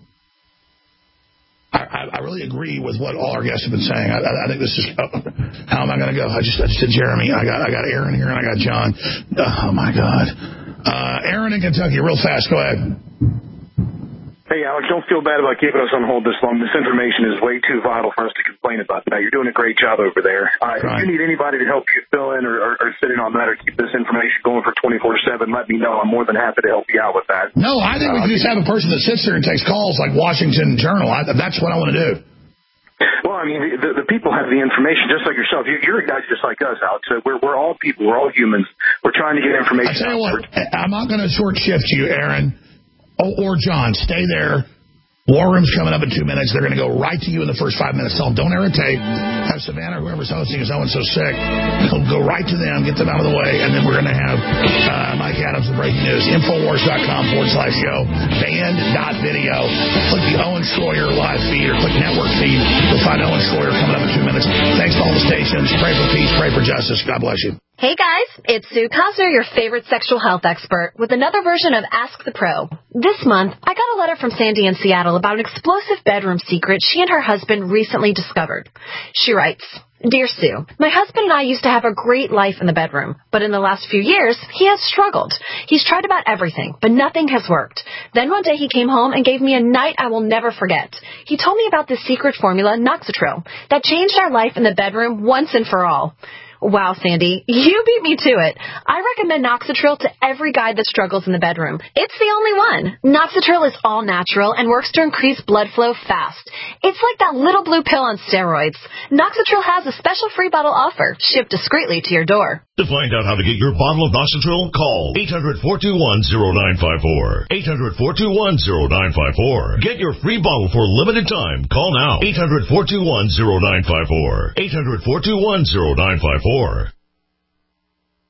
I, I really agree with what all our guests have been saying. I, I think this is, uh, how am I going to go? I just, I just did Jeremy. I got, I got Aaron here, and I got John. Oh, my God. Uh, Aaron in Kentucky, real fast. Go ahead. Hey, Alex, don't feel bad about keeping us on hold this long. This information is way too vital for us to complain about. Now, you're doing a great job over there. Uh, right. If you need anybody to help you fill in or, or, or sit in on that or keep this information going for twenty-four seven, let me know. I'm more than happy to help you out with that. No, I think uh, we can just have a person that sits there and takes calls like Washington Journal. I, that's what I want to do. Well, I mean, the, the people have the information just like yourself. You, you're a guy just like us, Alex. So we're, we're all people. We're all humans. We're trying to get information. I tell you what, I'm not going to short shift you, Aaron, or, or John. Stay there. War Room's coming up in two minutes. They're going to go right to you in the first five minutes. Tell them, don't irritate. Have Savannah, whoever's hosting, is so-and-so sick. Go right to them, get them out of the way, and then we're going to have uh, Mike Adams, the breaking news. Infowars.com forward slash show. Band.video. Click the Owen Schroyer live feed or click network feed. You'll find Owen Schroyer coming up in two minutes. Thanks to all the stations. Pray for peace. Pray for justice. God bless you. Hey guys, it's Sue Cosner, your favorite sexual health expert, with another version of Ask the Pro. This month, I got a letter from Sandy in Seattle about an explosive bedroom secret she and her husband recently discovered. She writes, Dear Sue, my husband and I used to have a great life in the bedroom, but in the last few years, he has struggled. He's tried about everything, but nothing has worked. Then one day he came home and gave me a night I will never forget. He told me about this secret formula, Noxitril, that changed our life in the bedroom once and for all. Wow, Sandy, you beat me to it. I recommend Noxitril to every guy that struggles in the bedroom. It's the only one. Noxitril is all natural and works to increase blood flow fast. It's like that little blue pill on steroids. Noxitril has a special free bottle offer, shipped discreetly to your door. To find out how to get your bottle of Noxitril, call eight hundred, four two one, zero nine five four. eight hundred, four two one, zero nine five four. Get your free bottle for a limited time. Call now. eight hundred, four two one, zero nine five four. eight hundred, four two one, zero nine five four.